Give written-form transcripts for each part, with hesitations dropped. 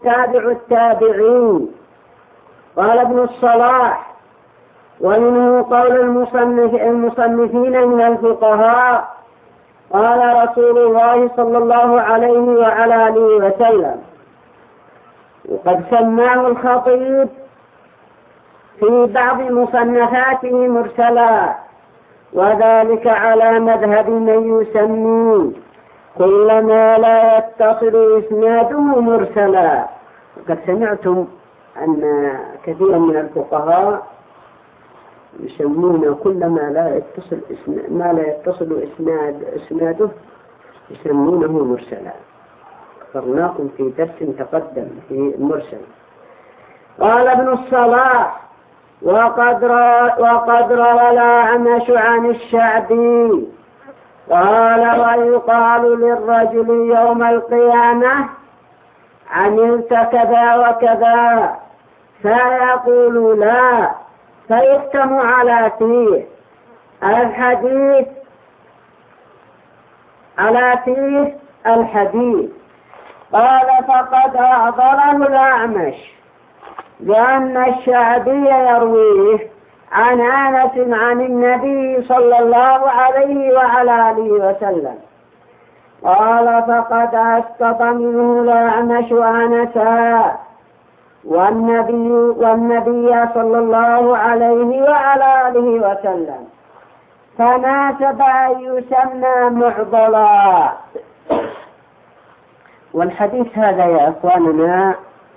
تابع التابعين. قال ابن الصلاح: ومنه قول المصنفين من الفقهاء: قال رسول الله صلى الله عليه وعلى آله وسلم. وقد سماه الخطيب في بعض مصنفاته مرسلا، وذلك على مذهب من يسمي كل ما لا يتصل إسناده مرسلا. وقد سمعتم أن كثيرا من الفقهاء يسمون كل ما لا يتصل إسناده يسمونه مرسلا. أخبرناكم في درس تقدم في المرسل. قال ابن الصلاح: وقد روى الأعمش عن الشعبي قال: ويقال للرجل يوم القيامة عملت كذا وكذا، فيقول لا، فيختم على فيه الحديث. قال: فقد أعضله الأعمش لأن الشعبي يرويه عن أنس عن النبي صلى الله عليه وعلى آله وسلم. قال: فقد أسقط منه الأعمش أنسا والنبي صلى الله عليه وعلى آله وسلم، فناسب أن يسمى معضلا. والحديث هذا يا أخواننا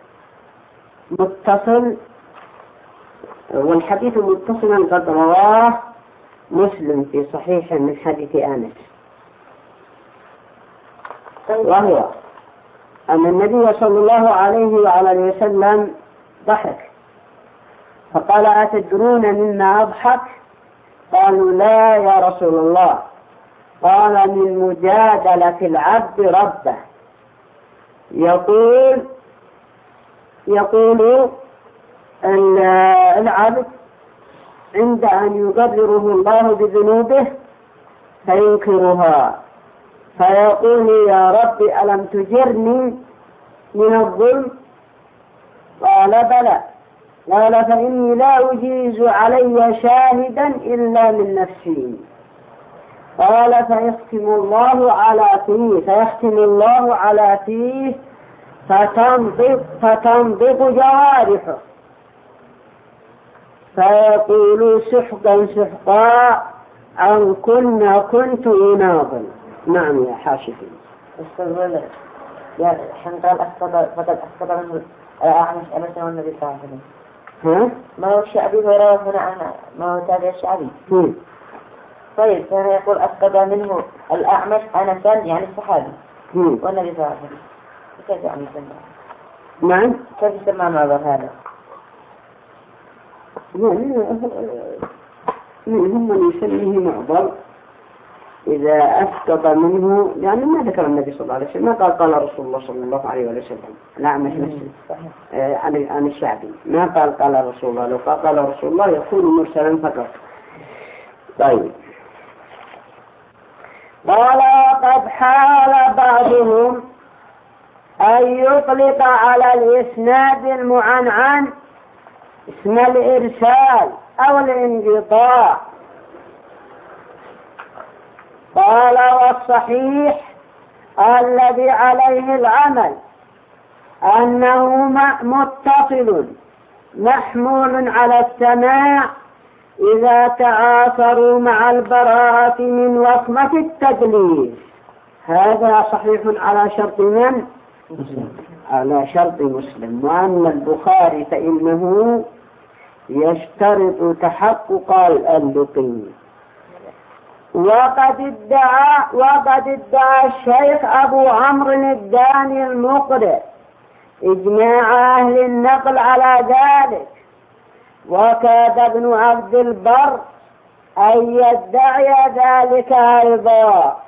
متصل، والحديث متصلا قد رواه مسلم في صحيح من حديث أنس، وهو أن النبي صلى الله عليه وعلى آله وسلم ضحك فقال: أتدرون مما أضحك؟ قالوا: لا يا رسول الله. قال: من مجادلة العبد ربه، يقول العبد عند أن يقرره الله بذنوبه فينكرها، فيقول: يا رب ألم تجرني من الظلم؟ قال: بلى. قال: فإني لا أجيز علي شاهدا إلا من نفسي. قال: فيختم الله على فيه فتنطق جوارحه، فيقول: سحقا سحقا عن كنت أناضل. نعم يا حاشفي. استغل يا حين قال فقد أسقط منه الأعمش أنس والنبي صلى الله عليه وسلم. ما هو الشعبي ويروى هنا عن ما هو تابع الشعبي. طيب كان يقول أسقط منه الأعمش أنسا يعني الصحابي والنبي صلى الله عليه وسلم، كيف يعني يسمى؟ نعم، كيف يسمى معضل هذا؟ منهم من يسميه معضل إذا أسقط منه، يعني ما ذكر النبي صلى الله عليه وسلم، ما قال رسول الله صلى الله عليه وسلم. الأعمش نفسه عن الشعبي ما قال رسول الله. لو قال رسول الله يكون مرسلا فقط. طيب. قال: وقد حال بعضهم أن يطلق على الإسناد المعنعن اسم الإرسال أو الانقطاع. قال: والصحيح الذي عليه العمل أنه متصل محمول على السماع إذا تعاصروا مع البراءة من وصمة التدليس. هذا صحيح على شرط من؟ على شرط مسلم. وأما البخاري فإنه يشترط تحقق اللقي. وقد ادعى الشيخ أبو عمرو الداني المقرئ إجماع أهل النقل على ذلك، وكاد ابن عبد البر أن يدعي ذلك أيضا،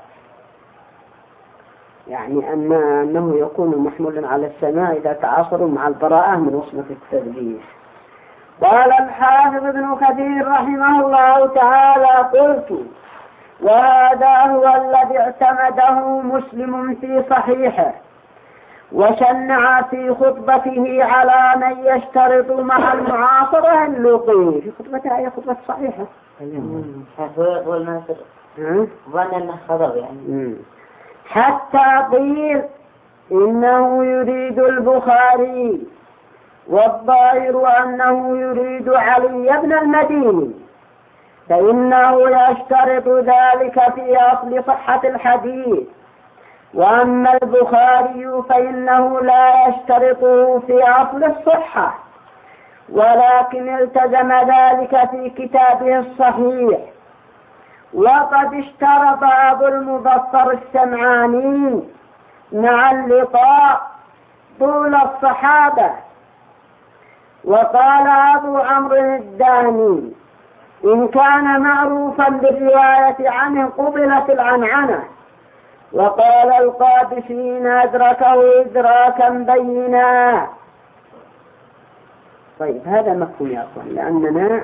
يعني أنه يكون محمولا على السماع إذا تعاصروا مع البراءة من وصمة التدليس. قال الحافظ ابن كثير رحمه الله تعالى: قلت: وهذا هو الذي اعتمده مسلم في صحيحه، وشنع في خطبته على من يشترط مع المعاصرة اللقي. في خطبتها هي خطبة صحيحة. حتى قيل إنه يريد البخاري، والظاهر أنه يريد علي بن المديني، فإنه يشترط ذلك في أصل صحة الحديث، وأما البخاري فإنه لا يشترطه في أصل الصحة، ولكن التزم ذلك في كتابه الصحيح. وقد اشترط أبو المظفر السمعاني مع اللقاء طول الصحابة. وقال أبو عمرو الداني إن كان معروفا بالرواية عنه قبلت العنعنة. وقال القادسي إن أدركه إدراكا بينا. طيب هذا مفهوم يا أخوان، لأننا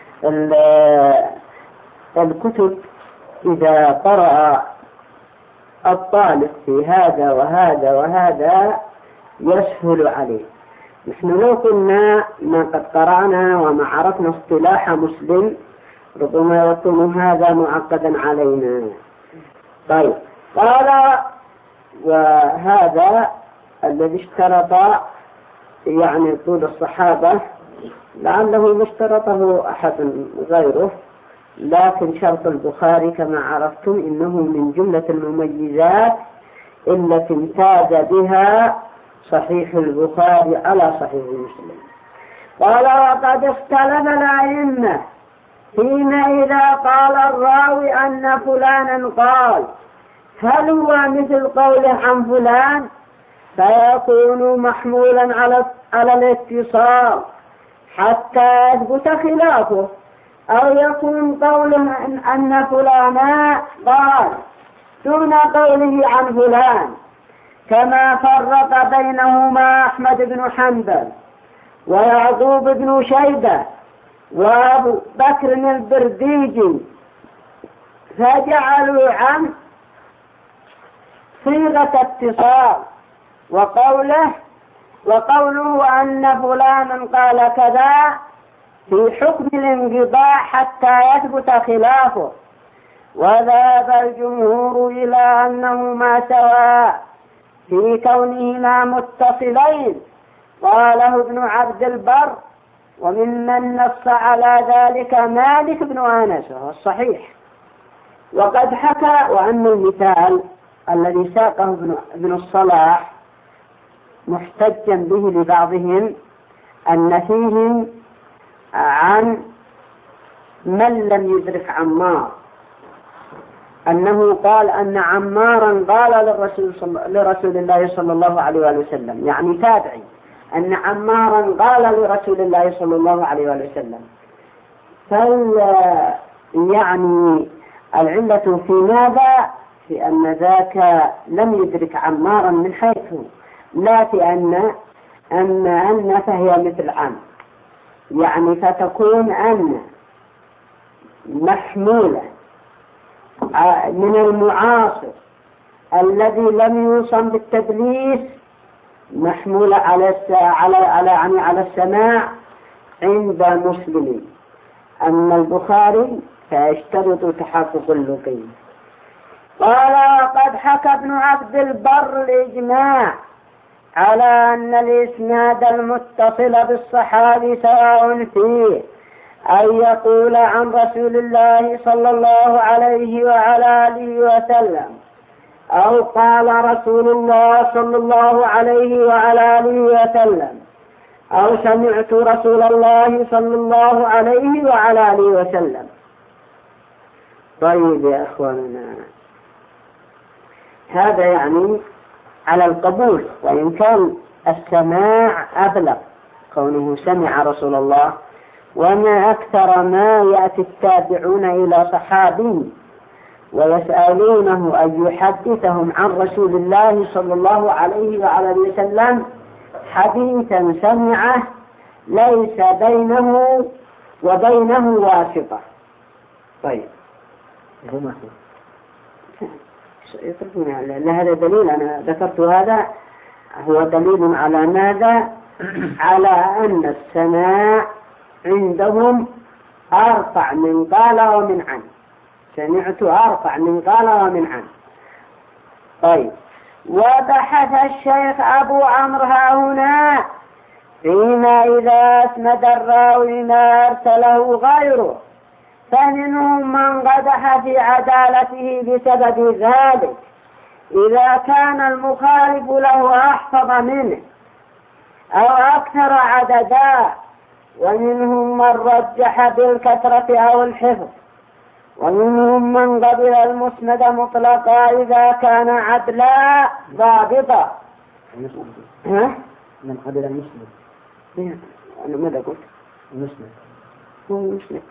الكتب إذا قرأ الطالب في هذا وهذا وهذا يسهل عليه. نحن لو كنا ما قد قرأنا وما عرفنا اصطلاح مسلم ربما يكون هذا معقدا علينا. طيب قال وهذا الذي اشترط يعني طول الصحابة لعله ما اشترطه أحد غيره، لكن شرط البخاري كما عرفتم إنه من جملة المميزات التي امتاز بها صحيح البخاري على صحيح مسلم. قال وقد اختلف الأئمة فيما إذا قال الراوي أن فلانا قال هل هو مثل قوله عن فلان فيكون محمولا على الاتصال حتى يثبت خلافه، أو يكون قوله أن فلانا قال دون قوله عن فلان، كما فرق بينهما أحمد بن حنبل ويعقوب بن شيبة وأبو بكر البرديجي، فجعلوا عن صيغة اتصال وقوله أن فلانا قال كذا في حكم الانقضاء حتى يثبت خلافه. وذهب الجمهور إلى أنهما سواء في كونهما متصلين، قاله ابن عبد البر، وممن نص على ذلك مالك بن أنس وهو الصحيح. وقد حكى وأن المثال الذي ساقه ابن الصلاح محتجا به لبعضهم أن فيهم عن من لم يدرك عمار أنه قال أن عمارا قال لرسول الله صلى الله عليه وسلم، يعني تابعي، أن عمارا قال لرسول الله صلى الله عليه وسلم. يعني العلة في ماذا؟ في أن ذاك لم يدرك عمارا من حيث لا في أن فهي مثل عن، يعني فتكون أن محمولة من المعاصر الذي لم يوصم بالتدليس محمولة على السماع عند مسلم. أما البخاري فيشترط تحقق اللقي. قال وقد حكى ابن عبد البر الإجماع على أن الإسناد المتصل بالصحابي سواء فيه أن يقول عن رسول الله صلى الله عليه وعلى آله وسلم، أو قال رسول الله صلى الله عليه وعلى آله وسلم، أو سمعت رسول الله صلى الله عليه وعلى آله وسلم. طيب يا أخواننا، هذا يعني على القبول، وإن كان السماع أبلغ كونه سمع رسول الله. وما أكثر ما يأتي التابعون إلى صحابي ويسألونه أن يحدثهم عن رسول الله صلى الله عليه وعلى آله وسلم حديثا سمعه ليس بينه وبينه واسطة. طيب يطلبون هذا دليل، أنا ذكرت هذا هو دليل على ماذا؟ على أن السماع عندهم أرفع من قال ومن عن. سمعت أرفع من قال ومن عن. طيب، وبحث الشيخ أبو عمرو هنا فيما إذا أسند الراوي ما أرسله غيره، فمنهم من قدح في عدالته بسبب ذلك إذا كان المخالف له أحفظ منه أو أكثر عددا، ومنهم من رجح بالكثرة أو الحفظ، ومنهم من قبل المسند مطلقا إذا كان عدلا ضابطا. من قبل المسند. أنا ماذا قلت؟ المسند هو المسند.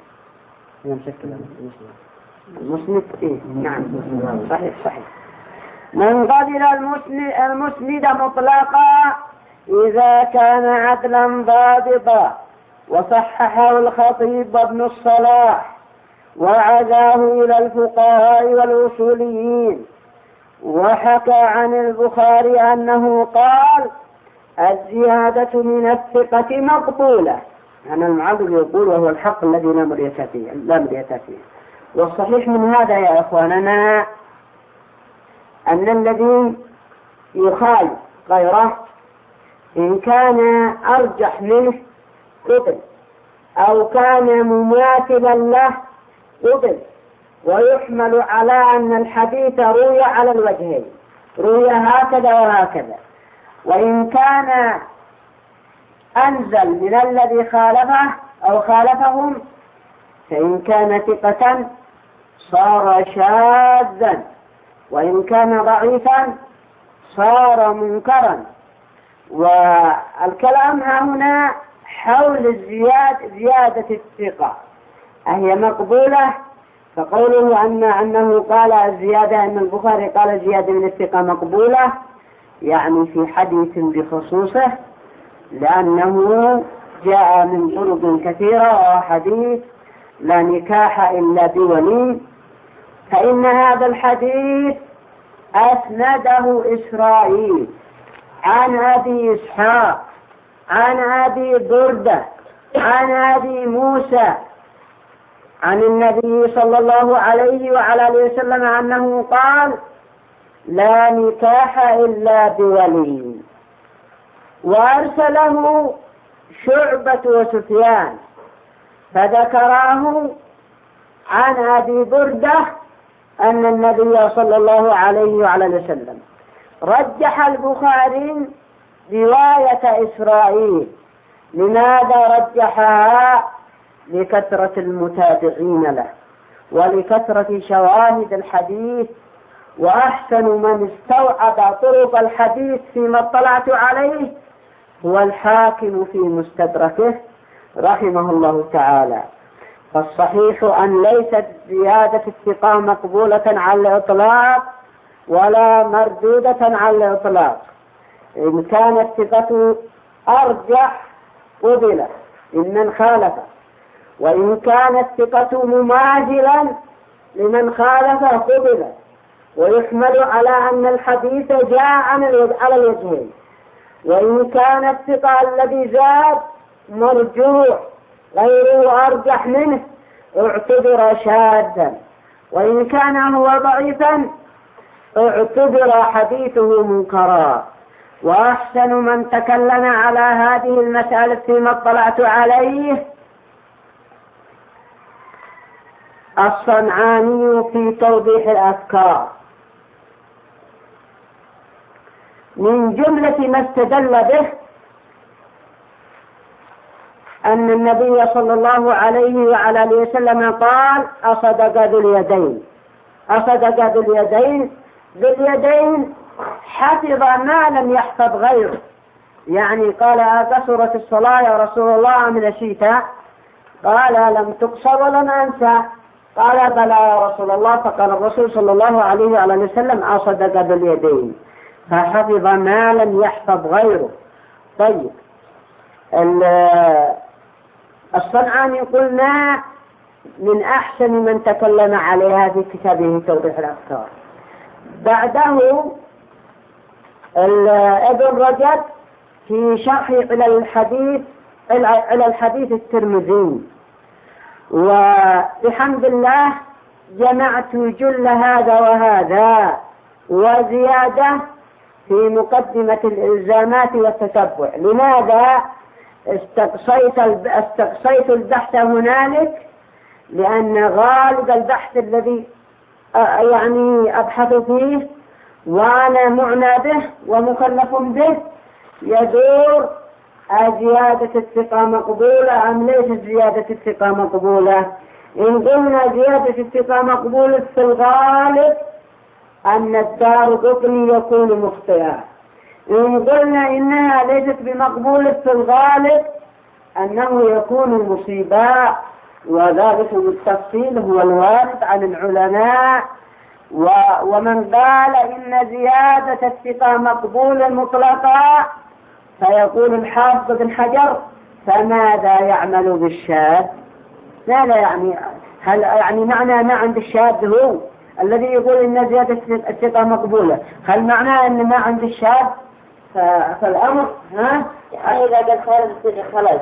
المسند إيه؟ نعم صحيح. من قبل المسند مطلقا إذا كان عدلا ضابطا، وصححه الخطيب ابن الصلاح وعزاه إلى الفقهاء والأصوليين. وحكى عن البخاري أنه قال: الزيادة من الثقة مقبولة. أنا المعبد يقول وهو الحق الذي لا مرية فيه. والصحيح من هذا يا إخواننا أن الذي يخالف غيره إن كان أرجح منه قبل، أو كان مماثلا له قبل، ويحمل على أن الحديث روي على الوجهين، روي هكذا وهكذا. وإن كان أنزل من الذي خالفه أو خالفهم، فإن كان ثقة صار شاذا، وإن كان ضعيفا صار منكرا. والكلام هنا حول زيادة الثقة، أهي مقبولة؟ فقوله أنه قال الزيادة، أن البخاري قال زيادة من الثقة مقبولة، يعني في حديث بخصوصه، لأنه جاء من طرق كثيرة، وحديث لا نكاح إلا بولي. فإن هذا الحديث أسنده إسرائيل عن أبي إسحاق عن أبي بردة عن أبي موسى عن النبي صلى الله عليه وعلى آله وسلم أنه قال: لا نكاح إلا بولي. وأرسله شعبة وسفيان فذكراه عن أبي بردة أن النبي صلى الله عليه وعلى آله وسلم. رجح البخاري رواية إسرائيل. لماذا رجحها؟ لكثرة المتابعين له ولكثرة شواهد الحديث. وأحسن من استوعب طرق الحديث فيما اطلعت عليه هو الحاكم في مستدركه رحمه الله تعالى. فالصحيح أن ليست زيادة الثقة مقبولة على الإطلاق ولا مردودة على الإطلاق. إن كانت الثقة أرجح قبل ممن خالف، وإن كانت الثقة مماثلا لمن خالف قبل، ويحمل على أن الحديث جاء على الوجهين. وإن كان الثقة الذي زاد مرجوح غيره أرجح منه اعتبر شاذا، وإن كان هو ضعيفا اعتبر حديثه منكرا. وأحسن من تكلم على هذه المسألة فيما اطلعت عليه الصنعاني في توضيح الأفكار. من جملة ما استدل به أن النبي صلى الله عليه وعلى آله وسلم قال: أصدق ذو اليدين. أصدق ذو اليدين، ذو اليدين حفظ ما لم يحفظ غيره. يعني قال: أقصرت الصلاة يا رسول الله من نسيتها؟ قال: لم تقصر ولم أنسى. قال: بلى يا رسول الله. فقال الرسول صلى الله عليه وعلى آله وسلم: أصدق ذو اليدين، فحفظ ما لم يحفظ غيره. طيب، الصنعاني قلنا من أحسن من تكلم عليها في كتابه توضيح الأفكار. بعده ابن رجب في شرح على الحديث الترمذي. وبحمد الله جمعت جل هذا وهذا وزيادة في مقدمة الإلزامات والتتبع. لماذا استقصيت البحث هنالك؟ لأن غالب البحث الذي يعني أبحث فيه وأنا معنى به ومكلف به يدور زيادة الثقة مقبولة أم ليست زيادة الثقة مقبولة. إن قلنا زيادة الثقة مقبولة في الغالب أن الدارقطني يكون مخطئا. إن قلنا إنها ليست بمقبولة في الغالب أنه يكون مصيبا، وذلك بالتفصيل هو الوارد عن العلماء. ومن قال إن زيادة الثقة مقبولة مطلقا فيقول الحافظ بن حجر فماذا يعمل بالشاذ؟ ماذا يعني؟ هل يعني معنى ما عند الشاذ هو الذي يقول إن زيادة الثقة مقبولة؟ هل معناه أن ما عند الشاذ؟ فالأمر يعني إذا قال خلاص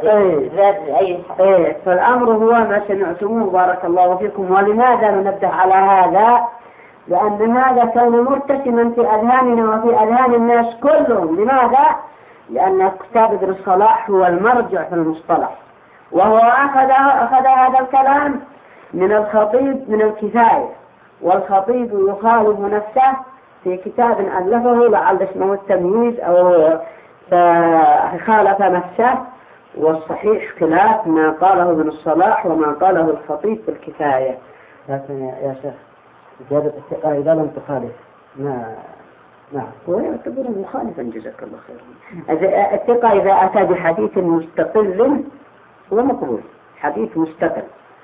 فالأمر هو ما سمعتموه بارك الله فيكم. ولماذا ننبه على هذا؟ لأن هذا كان مرتسما في أذهاننا وفي أذهان الناس كلهم. لماذا؟ لأن كتاب ابن الصلاح هو المرجع في المصطلح، وهو أخذ هذا الكلام من الخطيب من الكفاية، والخطيب يخالف نفسه في كتاب ألفه لعل اسمه التمييز أو خالف نفسه. والصحيح خلاف ما قاله ابن الصلاح وما قاله الخطيب في الكفاية. لكن يا شيخ زيادة الثقة إذا لم تخالف نعم ويعتبر مخالفا جزاك الله خيرا. الثقة إذا أتى بحديث مستقل هو مقبول، حديث مستقل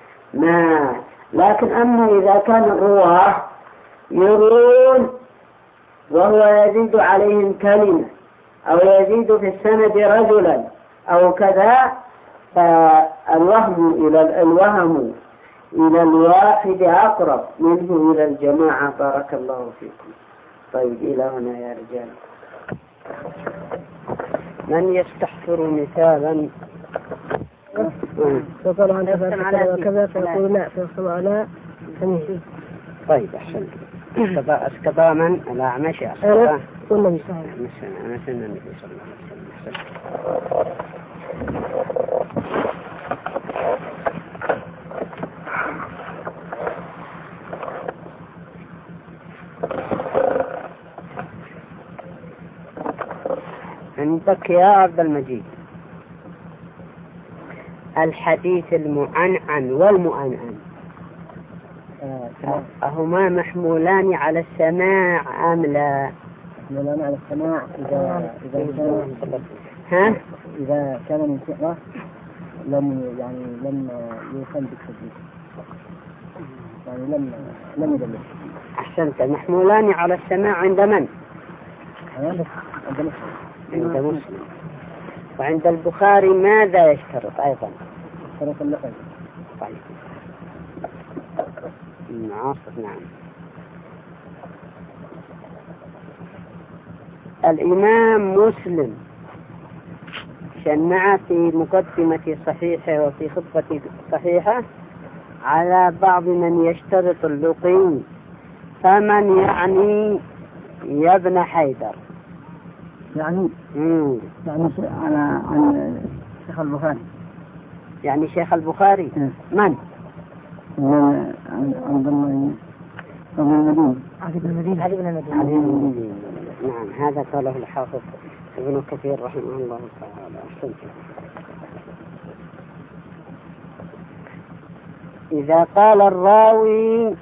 لكن أما إذا كان الرواه يروون وهو يزيد عليهم كلمة أو يزيد في السند رجلا أو كذا فالوهم إلى الواحد أقرب منه إلى الجماعة. بارك الله فيكم. طيب إلى هنا يا رجال. من يستحضر مثالا فقال عن كذا وكذا فيقول لا فيقول لا. طيب أحسن. أسكبا من الأعمش أسكبا والنبي صلى الله عليه وسلم. النبي صلى الله عليه وسلم. عندك يا عبد المجيد الحديث المعنعن والمؤنعن أهما محمولان على السماع أم لا؟ محمولان على السماع إذا كان من ثقة لم يوصل بالحديث، يعني لم يدلل. أحسنت. محمولان على السماع عند من؟ عند مسلم. وعند البخاري ماذا يشترط أيضا؟ يشترط اللقب. طيب نعم. الإمام مسلم شنع في مقدمة صحيحة وفي خطبة صحيحة على بعض من يشترط اللقي. فمن يعني يا ابن حيدر؟ يعني عن شيخ البخاري. يعني شيخ البخاري من؟ عبد المدين. علي بن المدين. نعم هذا قاله الحافظ ابن كثير رحمه الله تعالى. أحسنت. إذا قال الراوي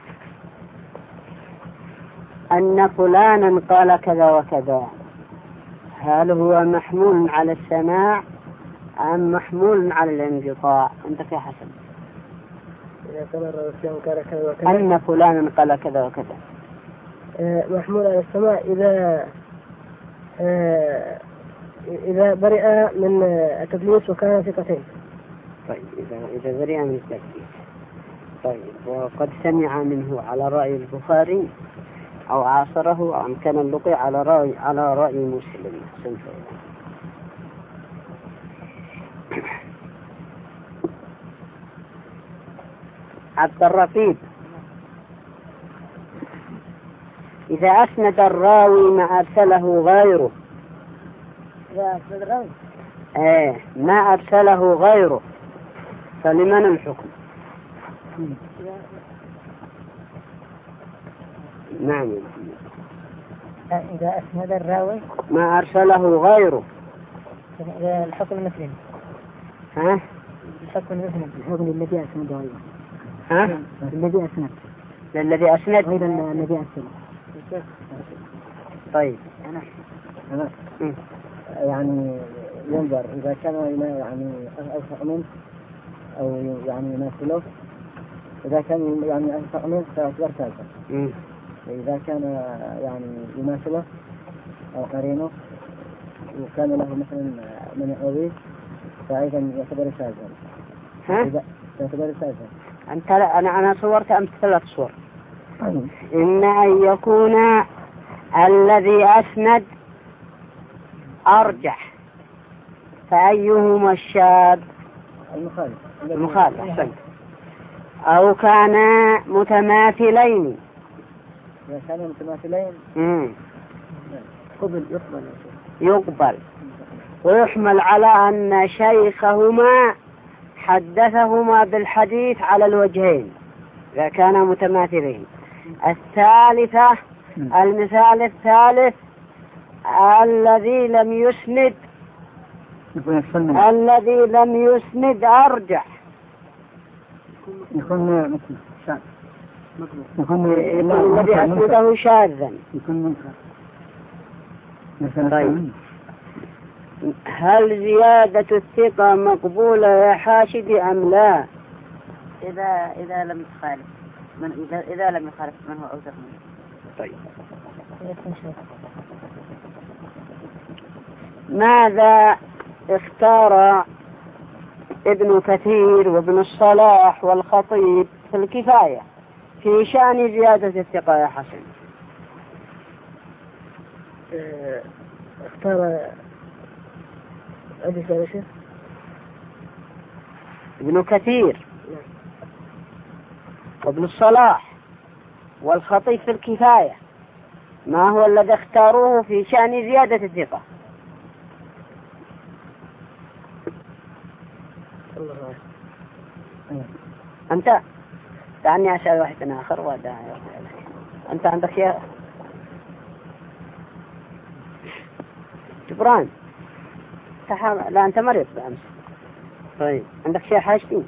أن فلانا قال كذا وكذا هل هو محمول على السماع أم محمول على الانقطاع؟ أنت يا حسن. إذا قال الراوي قال كذا وكذا أن فلانا قال كذا وكذا محمول على السماع إذا برئ من التدليس وكان ثقتين. طيب إذا برئ من التدليس. طيب وقد سمع منه على رأي البخاري أو عاصره أو أمكن اللقي على رأي مسلم. عبد الرقيب إذا أسند الراوي ما أرسله غيره، ما أرسله غيره فلمن الحكم؟ نعم. إذا أسند الراوي ما أرسله غيره الحكم المسلم. ها؟ الحكم المسلم. الحكم الذي أسند غيره. ها؟ الذي أسند. الذي أسند غير الذي أسند. طيب. يعني ينظر إذا كان يعني أوثق منه أو يعني يماثله، إذا كان يعني أوثق منه فيعتبر ثالثا. إذا كان يعني يماثله أو قرينه وكان له مثلا من يقويه فأيضا يعتبر ثالثا. ها؟ يعتبر ثالثا. أنا صورت أمس 3 صور. إن أن يكون الذي أسند أرجح، فأيهما الشاذ؟ المخالف. أحسن. أو كان متماثلين. إذا كانوا متماثلين يقبل ويحمل على أن شيخهما حدثهما بالحديث على الوجهين إذا كانا متماثلين. الثالثة المثال الثالث الذي لم يسند أرجح، يكون الذي أسنده شاذا. طيب، هل زيادة الثقة مقبولة يا حاشد أم لا؟ إذا لم يخالف إذا لم يخالف من هو أوثق منه. طيب، ماذا اختار ابن كثير وابن الصلاح والخطيب في الكفاية في شأن زيادة الثقة يا حسن؟ اختار ابن كثير وابن الصلاح والخطيب في الكفاية، ما هو الذي اختاروه في شأن زيادة الثقة؟ أنت دعني أسأل واحد آخر ودعني أنت عندك شيء جبران؟ لا أنت مريض بأمس. طيب، عندك شيء حاجتي؟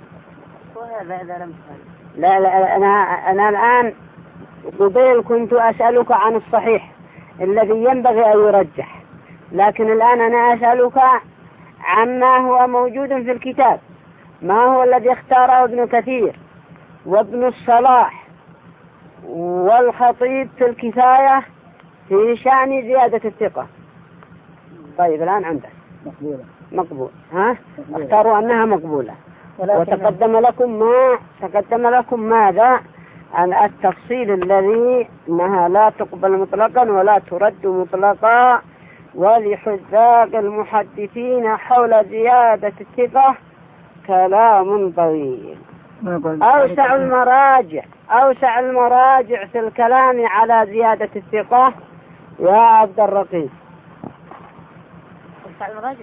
لا أنا الآن قبل كنت أسألك عن الصحيح الذي ينبغي أن يرجح، لكن الآن أنا أسألك عما هو موجود في الكتاب، ما هو الذي اختاره ابن كثير وابن الصلاح والخطيب في الكفاية في شأن زيادة الثقة. طيب، الآن عندك مقبول. ها؟ اختاروا أنها مقبولة، وتقدم لكم ماذا؟ التفصيل الذي أنها لا تقبل مطلقا ولا ترد مطلقا، ولحذاق المحدثين حول زيادة الثقة كلام طويل. أوسع المراجع في الكلام على زيادة الثقة يا عبد الرقيب. أوسع المراجع؟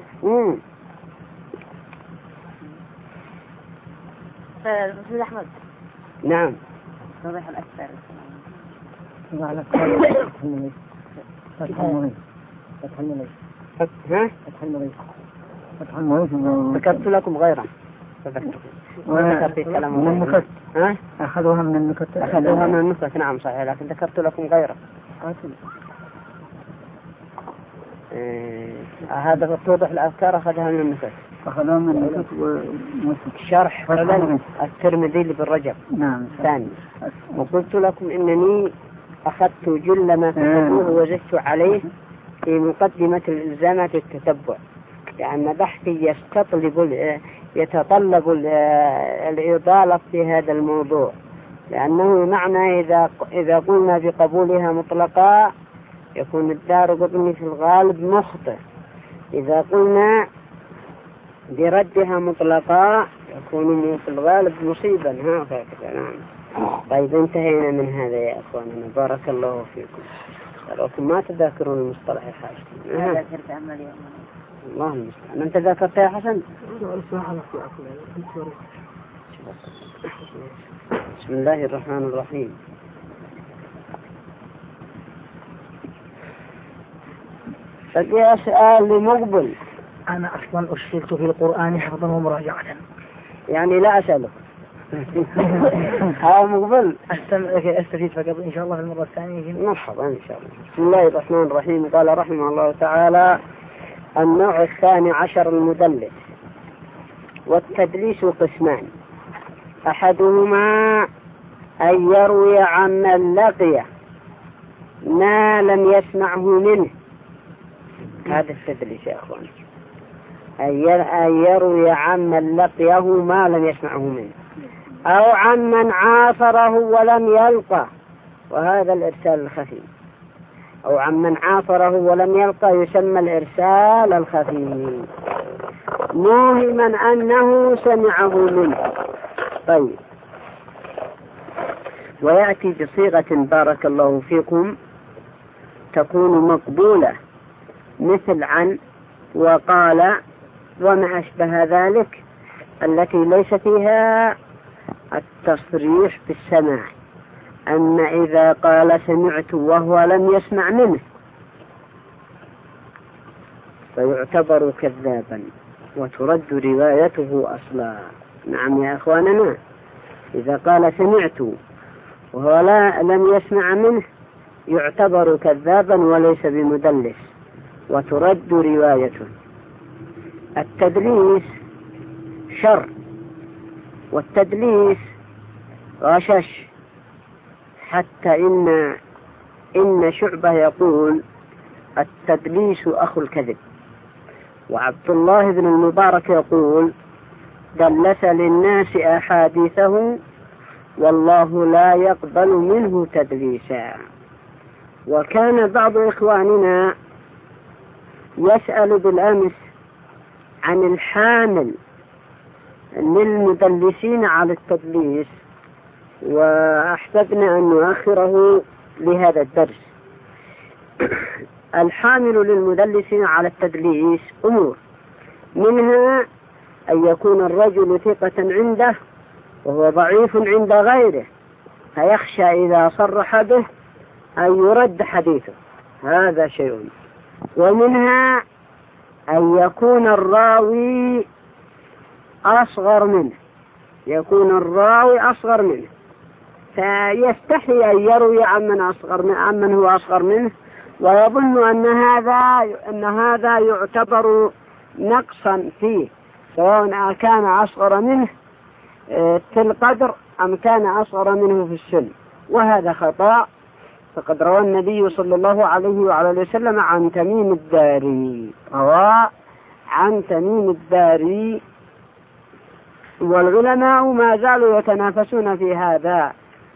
مسجد أحمد. نعم. توضيح الأكثر. فتح المغيث. ذكرت لكم غيره. من النكت. أخذوها من النكت. نعم صحيح، لكن ذكرت لكم غيره. هذا توضح الأذكار أخذها من النكت. شرح الترمذي بالرجب. نعم. ثاني، وقلت لكم إنني أخذت جل ما كتبوه وزدت عليه في مقدمة الإلزامات التتبع، لأن بحثي يتطلب الإطالة في هذا الموضوع، لأنه معنى إذا قلنا بقبولها مطلقا يكون الدارقطني في الغالب مخطئ، إذا قلنا بردها مطلقا يكون في الغالب مصيبا. هكذا. نعم. طيب انتهينا من هذا يا أخواننا، بارك الله فيكم. لكم ما تذاكرون المصطلح يا حسن؟ الله المستعان. أنت ذاكرت يا حسن؟ بسم الله الرحمن الرحيم. فجاء سؤال لمقبل. أنا أصلا أشكلت في القرآن حفظا ومراجعة، يعني لا أسألك. ها مقبل أستفيد فقط إن شاء الله في المرة الثانية. مرحبا إن شاء الله. بسم الله الرحمن الرحيم. قال رحمه الله تعالى: النوع 12 المدلس. والتدليس قسمان: أحدهما أن يروي عمن لقيه ما لم يسمعه منه. هذا التدليس يا أخوان، أن يروي عمن لقيه ما لم يسمعه منه، أو عمن عاصره ولم يلقى، وهذا الإرسال الخفي. أو عمن عاصره ولم يلقى يسمى الإرسال الخفي، موهما أنه سمعه منه. طيب، ويأتي بصيغة بارك الله فيكم تكون مقبولة، مثل عن وقال وما أشبه ذلك، التي ليس فيها التصريح بالسماع. أما إذا قال سمعت وهو لم يسمع منه فيعتبر كذابا وترد روايته أصلا. نعم يا أخواننا، إذا قال سمعت وهو لم يسمع منه يعتبر كذابا وليس بمدلس وترد روايته. التدليس شر، والتدليس غشش، حتى إن شعبة يقول التدليس أخو الكذب. وعبد الله بن المبارك يقول دلس للناس أحاديثه والله لا يقبل منه تدليسا. وكان بعض إخواننا يسأل بالأمس عن الحامل للمدلسين على التدليس، وأحببنا أن نؤخره لهذا الدرس. الحامل للمدلسين على التدليس أمور، منها أن يكون الرجل ثقة عنده وهو ضعيف عند غيره، فيخشى إذا صرح به أن يرد حديثه، هذا شيء. ومنها أن يكون الراوي أصغر منه، فيستحي أن يروي عمن هو أصغر منه، ويظن أن هذا يعتبر نقصا فيه، سواء كان أصغر منه في القدر أم كان أصغر منه في السن، وهذا خطأ. فقد روى النبي صلى الله عليه وعلى وسلم عن تميم الداري، والعلماء ما زالوا يتنافسون في هذا،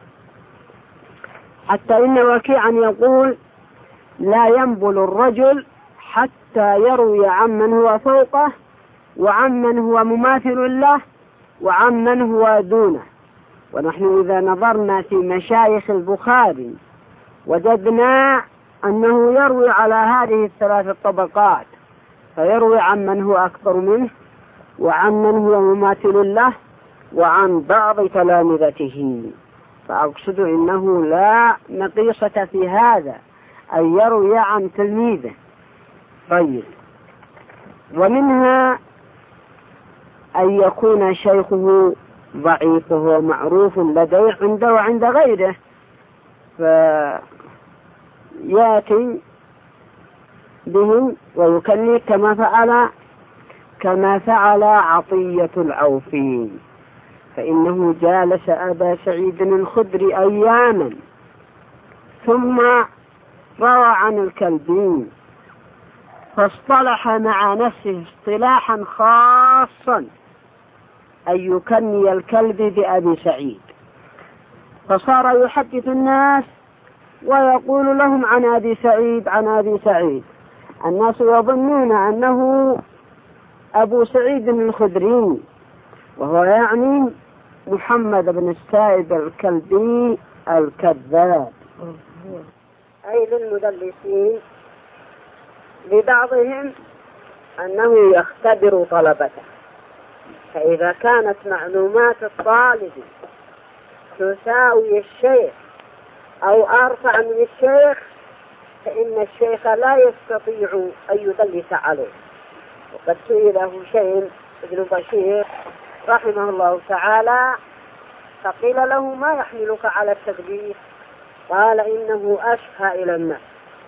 حتى إن وكيعا يقول لا ينبل الرجل حتى يروي عمن هو فوقه وعمن هو مماثل له وعمن هو دونه. ونحن إذا نظرنا في مشايخ البخاري وجدنا أنه يروي على هذه الثلاث الطبقات، فيروي عمن هو أكبر منه وعمن هو مماثل له وعن بعض تلامذته. فأقصد إنه لا نقيصة في هذا أن يروي عن تلميذه. طيب، ومنها أن يكون شيخه ضعيف وهو معروف لديه عنده وعند غيره، فيأتي به ويكلف كما فعل عطية العوفي، فإنه جالس أبا سعيد الخدري أياما ثم روى عن الكلبي، فاصطلح مع نفسه اصطلاحا خاصا أن يكني الكلب بأبي سعيد، فصار يحدث الناس ويقول لهم عن أبي سعيد عن أبي سعيد. الناس يظنون أنه أبو سعيد الخدري، وهو يعني محمد بن السائب الكلبي الكذاب. أي للمدلسين لبعضهم أنه يختبر طلبته، فإذا كانت معلومات الطالب تساوي الشيخ أو أرفع من الشيخ فإن الشيخ لا يستطيع أن يدلس عليه. وقد سئله شيء ابن بشير رحمه الله تعالى فقيل له ما يحملك على التدليس؟ قال إنه أشفى إلى الناس.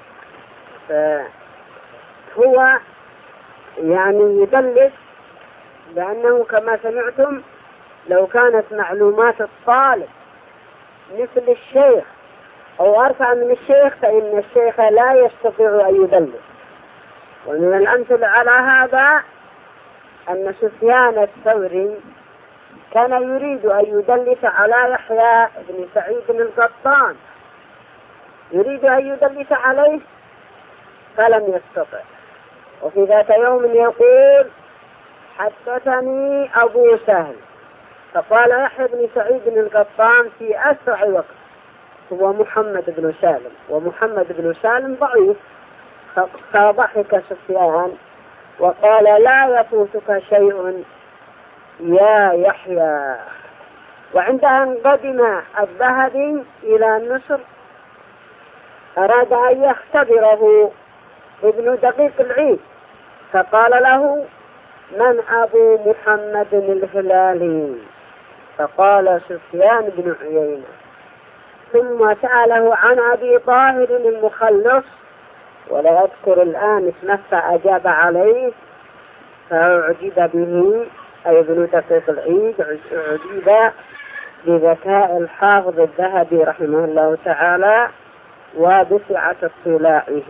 فهو يعني يدلس لأنه كما سمعتم لو كانت معلومات الطالب مثل الشيخ أو أرفع من الشيخ فإن الشيخ لا يستطيع أن يدلس. ومن الأمثلة على هذا أن سفيان الثوري كان يريد أن يدلس على يحيى بن سعيد القطان، يريد أن يدلس عليه فلم يستطع. وفي ذات يوم يقول حدثني أبو سهل، فقال يحيى بن سعيد القطان في أسرع وقت هو محمد بن سالم، ومحمد بن سالم ضعيف. فضحك سفيان وقال لا يفوتك شيء يا يحيى. وعند أن قدم الذهبي إلى مصر أراد أن يختبره ابن دقيق العيد، فقال له من أبو محمد الهلالي؟ فقال سفيان بن عيينة. ثم سأله عن أبي طاهر المخلص ولا أذكر الآن اسمه، فأجاب عليه فأعجب به أي ابن دقيق العيد، أعجب بذكاء الحافظ الذهبي رحمه الله تعالى وبسعة اطلاعه.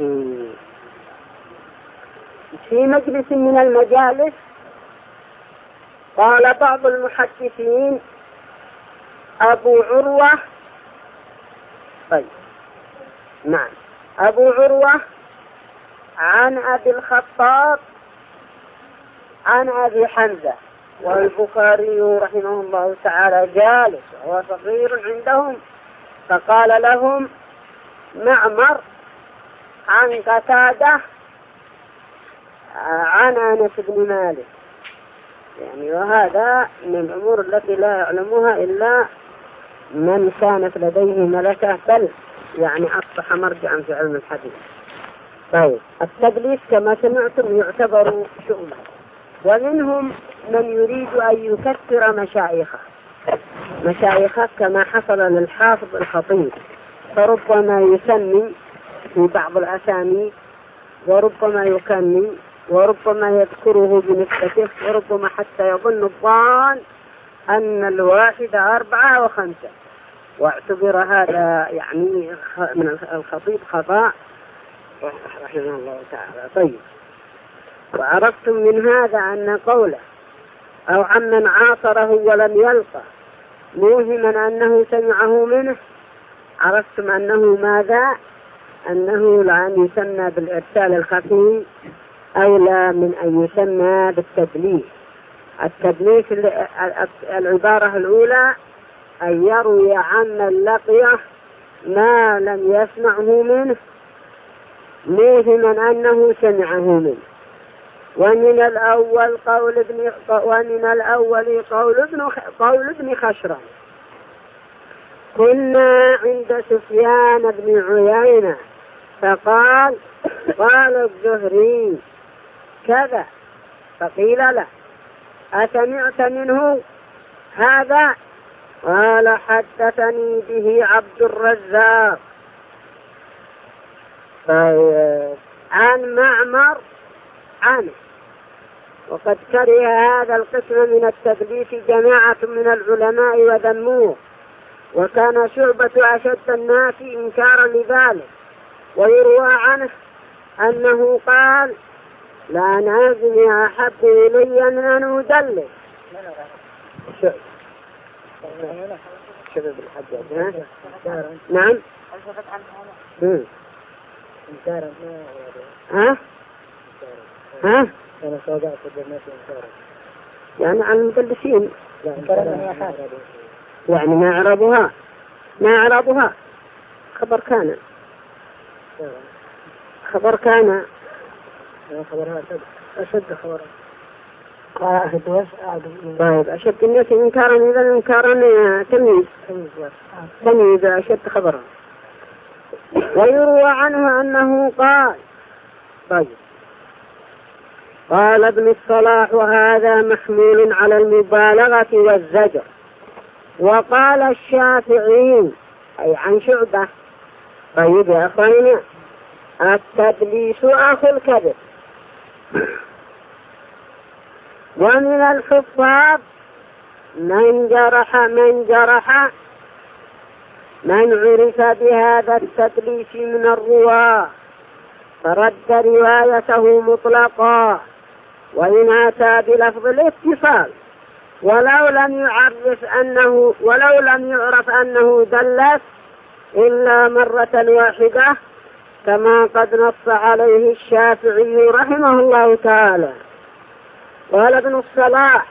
في مجلس من المجالس قال بعض المحدثين أبو عروة، طيب نعم أبو عروة عن أبي الخطاب عن أبي حمزة، والبخاري رحمه الله تعالى جالس وهو صغير عندهم، فقال لهم معمر عن قتادة عن أنس بن مالك. يعني وهذا من الأمور التي لا يعلمها إلا من كانت لديه ملكة، بل يعني أصبح مرجعا في علم الحديث. طيب التدليس كما سمعتم يعتبر شؤما، ومنهم من يريد أن يكثر مشايخه كما حصل للحافظ الخطيب، فربما يسمي في بعض الأسامي وربما يكني وربما يذكره بنسبته، وربما حتى يظن الظان أن الواحد 4 و5، واعتبر هذا يعني من الخطيب خطأ رحمه الله تعالى. طيب وعرفتم من هذا أن قوله أو عمن عاصره ولم يلقى موهما أنه سمعه منه، عرفتم أنه ماذا؟ أنه لأن يسمى بالإرسال الخفي أولى من أن يسمى بالتدليس. التدليس العبارة الأولى أن يروي عن اللقية ما لم يسمعه منه موهما أنه سمعه منه. ومن الأول قول ابن خشرم كنا عند سفيان بن عيينة فقال قال الزهري كذا، فقيل له أسمعت منه هذا؟ قال حدثني به عبد الرزاق عن معمر عنه. وقد كره هذا القسم من التدليس جماعة من العلماء وذموه، وكان شعبة أشد الناس إنكارا لذلك. ويروى عنه أنه قال لا نازم أحب إلي من أن أدلس. شباب الحجاج. نعم. ها؟ أنا صادقت بالناس إنكارا. يعني على المدلسين. يعني ما إعرابها خبر كان. خبرها أشد خبرها. طيب أشد الناس إنكارا إذا إنكارا تمييز أشد خبرها. ويروى عنه أنه قال. طيب قال ابن الصلاح وهذا محمول على المبالغة والزجر. وقال الشافعي أي عن شعبة. طيب يا أخواني التدليس أخو الكذب. ومن الحفاظ من عرف بهذا التدليس من الرواة فرد روايته مطلقا وإن أتى بلفظ الاتصال ولو لم يعرف أنه دلس إلا مرة واحدة كما قد نص عليه الشافعي رحمه الله تعالى. قال ابن الصلاح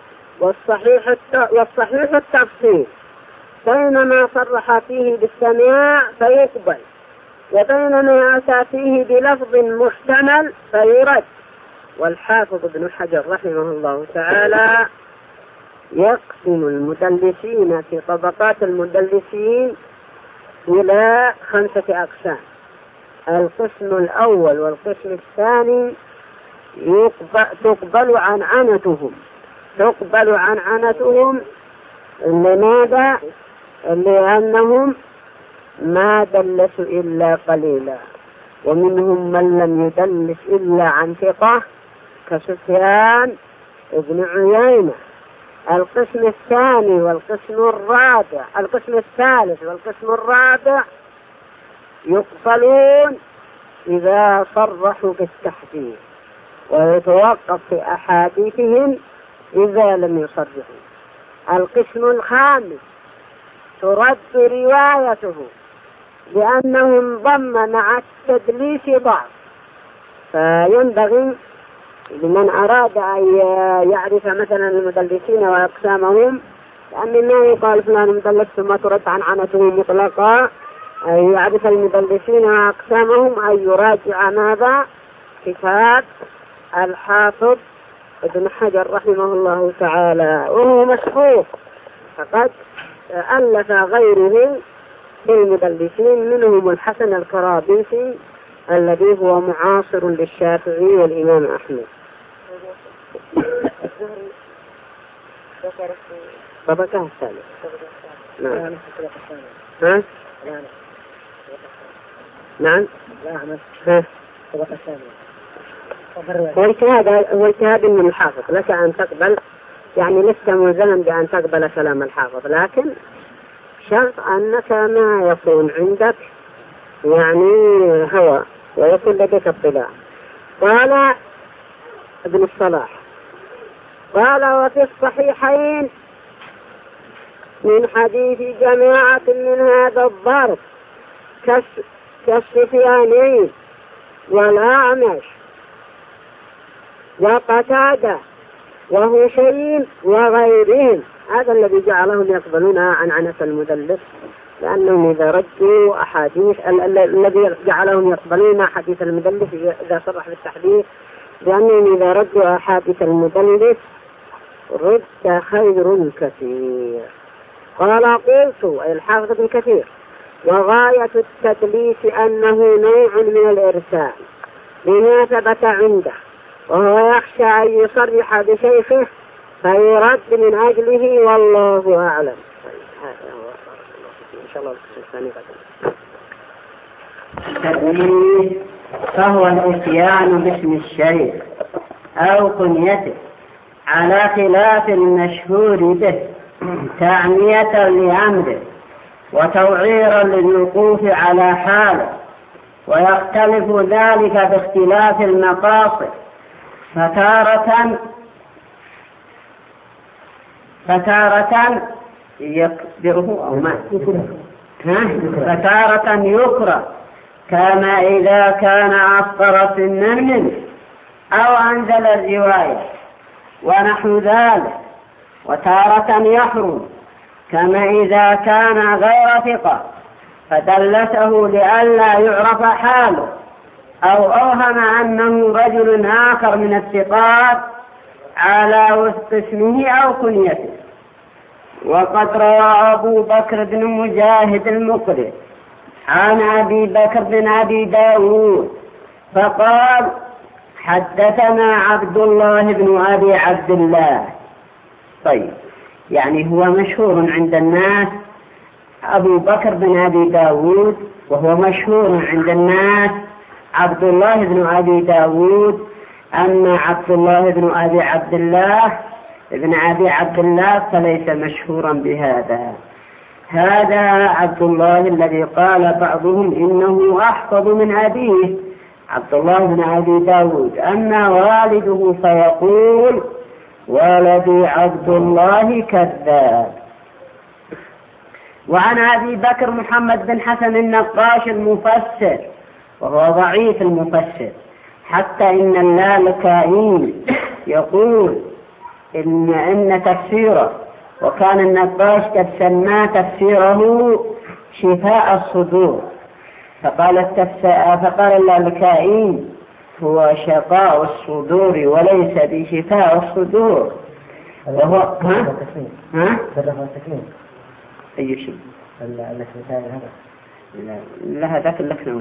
والصحيح التفصيل بينما صرح فيه بالسماع فيقبل وبينما أتى فيه بلفظ محتمل فيرد. والحافظ ابن حجر رحمه الله تعالى يقسم المدلسين في طبقات المدلسين إلى 5 أقسام. القسم الأول والقسم الثاني تقبل عنعنتهم لماذا؟ لأنهم ما دلسوا إلا قليلا ومنهم من لم يدلس إلا عن ثقة كسفيان ابن عيينة. القسم الثاني القسم الثالث والقسم الرابع يقبلون إذا صرحوا بالتحديث ويتوقف في أحاديثهم إذا لم يصرحوا. القسم الخامس ترد روايته لأنه انضم مع التدليس ضعف. فينبغي لمن أراد أن يعرف مثلا المدلسين وأقسامهم لأن ما يقال فلان مدلس ثم ترد عن عنته مطلقا أن يعرف المدلسين وأقسامهم أن يراجع ماذا؟ كتاب الحافظ ابن حجر رحمه الله تعالى وهو مشهور فقد ألف غيره في المدلسين منهم الحسن الكرابيسي الذي هو معاصر للشافعي والإمام أحمد. طبقة الثالث. نعم. ها؟ نعم. واجتهاد من الحافظ لك أن تقبل يعني لست ملزما بأن تقبل كلام الحافظ لكن شرط أنك ما يكون عندك يعني هوى ويكون لديك اطلاع. قال ابن الصلاح قال وفي الصحيحين من حديث جماعة من هذا الضرب كالسفيانين والأعمش وقتادة وهشيم وغيرهم. هذا الذي جعلهم يقبلون عن عنة المدلس لأنهم إذا ردوا أحاديث الذي جعلهم يقبلون حديث المدلس إذا صرح بالتحديث لأنهم إذا ردوا أحاديث المدلس رد خير كثير. قال قلت أي الحافظ ابن كثير وغاية التدليس أنه نوع من الإرسال لما ثبت عنده وهو يخشى أن يصرح بشيخه فيرد من أجله والله أعلم. هذا هو إن شاء الله الثاني التدليس فهو الإتيان باسم الشيخ أو كنيته على خلاف المشهور به تعنية لأمره وتوعيرا للوقوف على حاله ويختلف ذلك باختلاف المقاصد فتارة يكبره أو ما فتارة يكره، كما إذا كان أصغر سنا منه أو أنزل الرواية ونحو ذلك. وتارة يحرم، كما إذا كان غير ثقة فدلسه لئلا يعرف حاله، أو أوهم أنه رجل آخر من الثقات على وفق اسمه أو كنيته. وقد روى أبو بكر بن مجاهد المقرئ عن أبي بكر بن أبي داود فقال: حدثنا عبد الله بن أبي عبد الله. طيب، يعني هو مشهور عند الناس أبو بكر بن أبي داود، وهو مشهور عند الناس عبد الله بن أبي داود. أما عبد الله بن أبي عبد الله ابن أبي عبد الله فليس مشهورا بهذا. هذا عبد الله الذي قال بعضهم إنه أحفظ من أبيه، عبد الله بن أبي داود. أما والده فيقول: ولدي عبد الله كذاب. وعن أبي بكر محمد بن حسن النقاش المفسر، وهو ضعيف المفسر، حتى إن اللالكائي يقول إن تفسيره، وكان النقاش قد سمى تفسيره شفاء الصدور، فقال اللالكائي: هو شفاء الصدور وليس بشفاء الصدور. وهو أي شيء؟ لا هذاك اللكنوي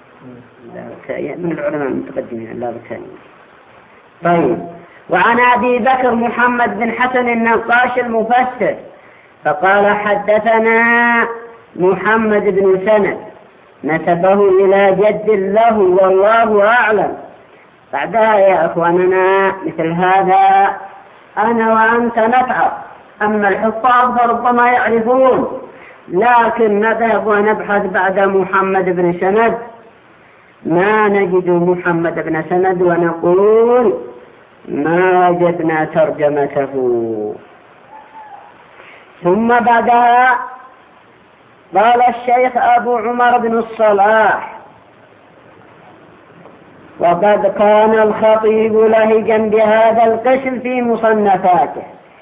من العلماء المتقدمين اللالكائي. طيب. وعن أبي بكر محمد بن حسن النقاش المفسر فقال: حدثنا محمد بن سند، نسبه إلى جد له والله أعلم. بعدها يا أخواننا مثل هذا أنا وأنت نفعل، أما الحفاظ فربما يعرفون، لكن نذهب ونبحث بعد محمد بن سند ما نجد محمد بن سند ونقول ما وجدنا ترجمته. ثم بعدها قال الشيخ أبو عمر بن الصلاح: وقد كان الخطيب لهجا بهذا القسم في مصنفاته.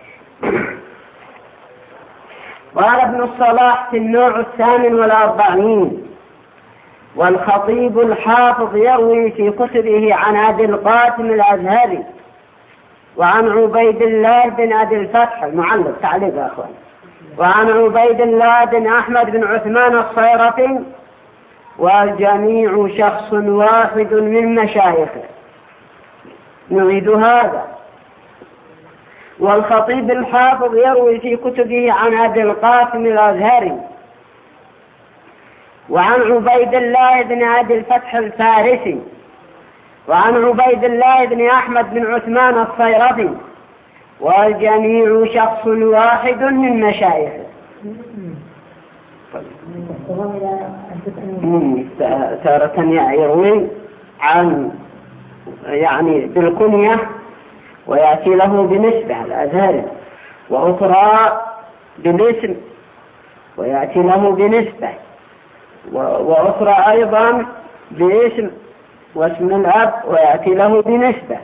قال ابن الصلاح في النوع 48: والخطيب الحافظ يروي في كتبه عن أبي القاسم الأزهري وعن عبيد الله بن أبي الفتح المعلق تعليق يا أخوان، وعن عبيد الله بن أحمد بن عثمان الصيرفي، والجميع شخص واحد من مشايخه. نريد هذا. والخطيب الحافظ يروي في كتبه عن أبي القاسم الأزهري وعن عبيد الله بن أبي الفتح الفارسي وعن عبيد الله بن أحمد بن عثمان الصيرفي، والجميع شخص واحد من مشايخه. تارة يروي عن يعني بالكنية ويأتي له بنسبة الأزهري، وأخرى بالاسم ويأتي له بنسبة، وأخرى أيضا باسم واسم الأب ويأتي له بنسبة.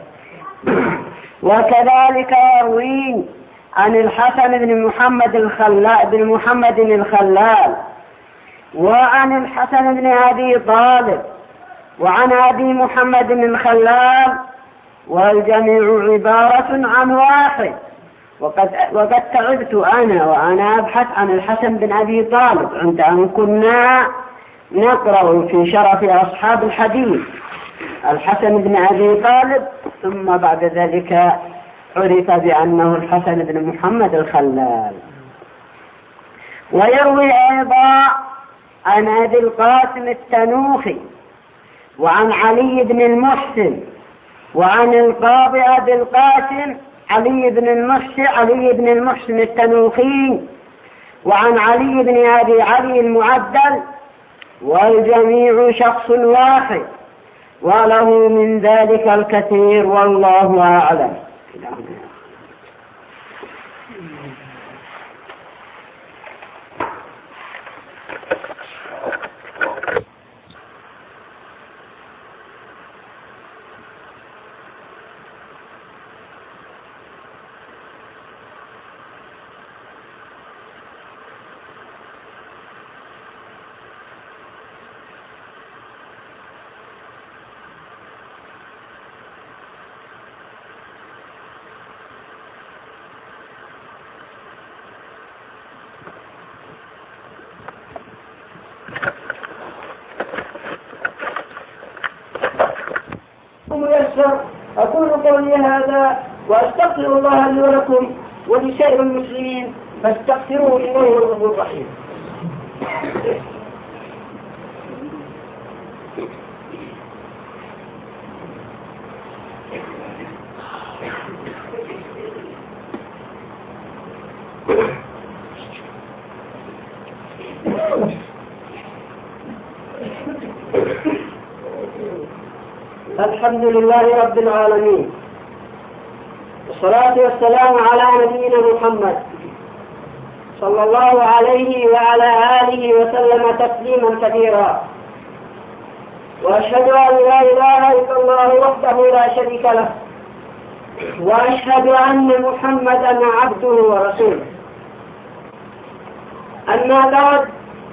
وكذلك يروي عن الحسن بن محمد الخلال وعن الحسن بن أبي طالب وعن أبي محمد الخلال، والجميع عبارة عن واحد. وقد تعبت أنا وأنا أبحث عن الحسن بن أبي طالب عند أن كنا نقرأ في شرف أصحاب الحديث الحسن بن أبي طالب، ثم بعد ذلك عرف بأنه الحسن بن محمد الخلال. ويروي أيضا عن أبي القاسم التنوخي وعن علي بن المحسن وعن القاضي أبي القاسم علي بن المحسن التنوخي وعن علي بن أبي علي المعدل، والجميع شخص واحد، وله من ذلك الكثير والله أعلم. تيسر. أقول قولي هذا وأستغفر الله لي ولكم ولسائر المسلمين فاستغفروه إنه هو الغفور الرحيم. الحمد لله رب العالمين، والصلاة والسلام على نبينا محمد صلى الله عليه وعلى آله وسلم تسليما كثيرا. وأشهد أن لا إله إلا الله وحده لا شريك له، وأشهد أن محمدا عبده ورسوله. أما بعد،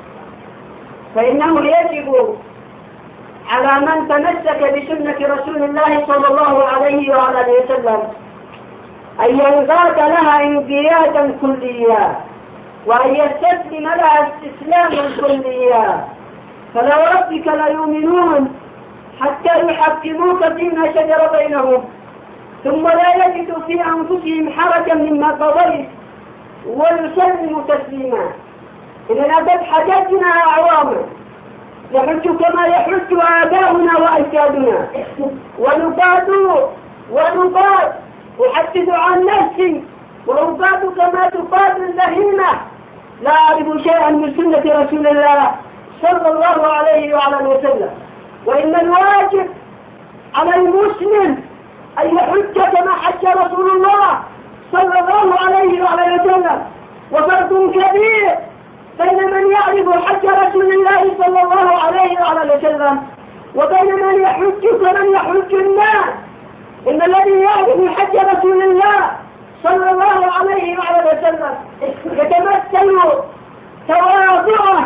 فإنه يجب على من تمسك بسنة رسول الله صلى الله عليه وعلى آله وسلم أن ينقاد لها انقيادا كليا، وأن يستسلم لها استسلاما كليا. فلوربك لا يؤمنون حتى يحكموك فيما شجر بينهم ثم لا يجدوا في أنفسهم حرجا مما قضيت ويسلموا تسليما. إذن أبد حججنا أعواما نحج كما يحج آباؤنا وأجدادنا، ونقاد أحدث عن نفسي وأقاد كما تقاد البهيمة. لا أعرف شيئا من سنة رسول الله صلى الله عليه وعلى آله وسلم. وإن الواجب على المسلم أن يحج كما حج رسول الله صلى الله عليه وعلى آله وسلم. وفرق كبير بين من يعرف حج رسول الله صلى الله عليه وعلى آله وسلم وبين من يحج كمن يحج الناس. إن الذي يعرف حج رسول الله صلى الله عليه وعلى آله وسلم يتمثل تواضعه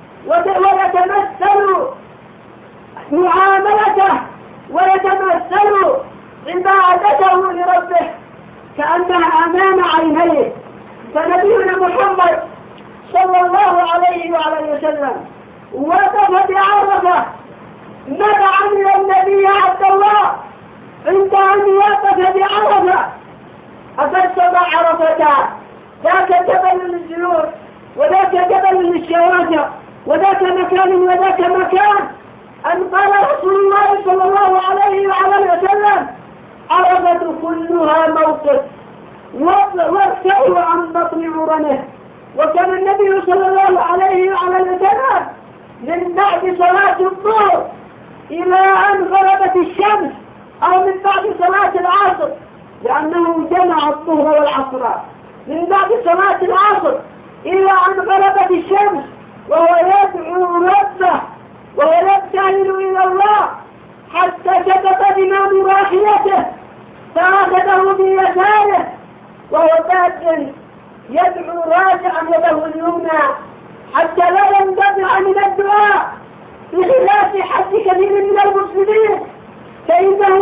ويتمثل معاملته ويتمثل عبادته لربه كأنها أمام عينيه. فنبينا محمد صلى الله عليه وعلى آله وسلم وقف بعرفة. ماذا عمل النبي عبد الله عند أن وقف بعرفة؟ أفسد عرفة، ذاك جبل للجلوس وذاك جبل للشواجع وذاك مكان وذاك مكان. أن قال رسول الله صلى الله عليه وعلى آله وسلم: عرفة كلها موقف وارتعوا عن بطن عرنه. وكان النبي صلى الله عليه وعلى آله وسلم من بعد صلاة الظهر إلى أن غربت الشمس أو من بعد صلاة العصر، لأنه جمع الظهر والعصر، من بعد صلاة العصر إلى أن غربت الشمس وهو يدعو ربه وهو يبتهل إلى الله حتى كتب بمام راحلته فأخذه بيساره وهو باد يدعو راجعا يده اليمنى حتى لا ينقطع من الدعاء، بخلاف حج كثير من المسلمين فإنه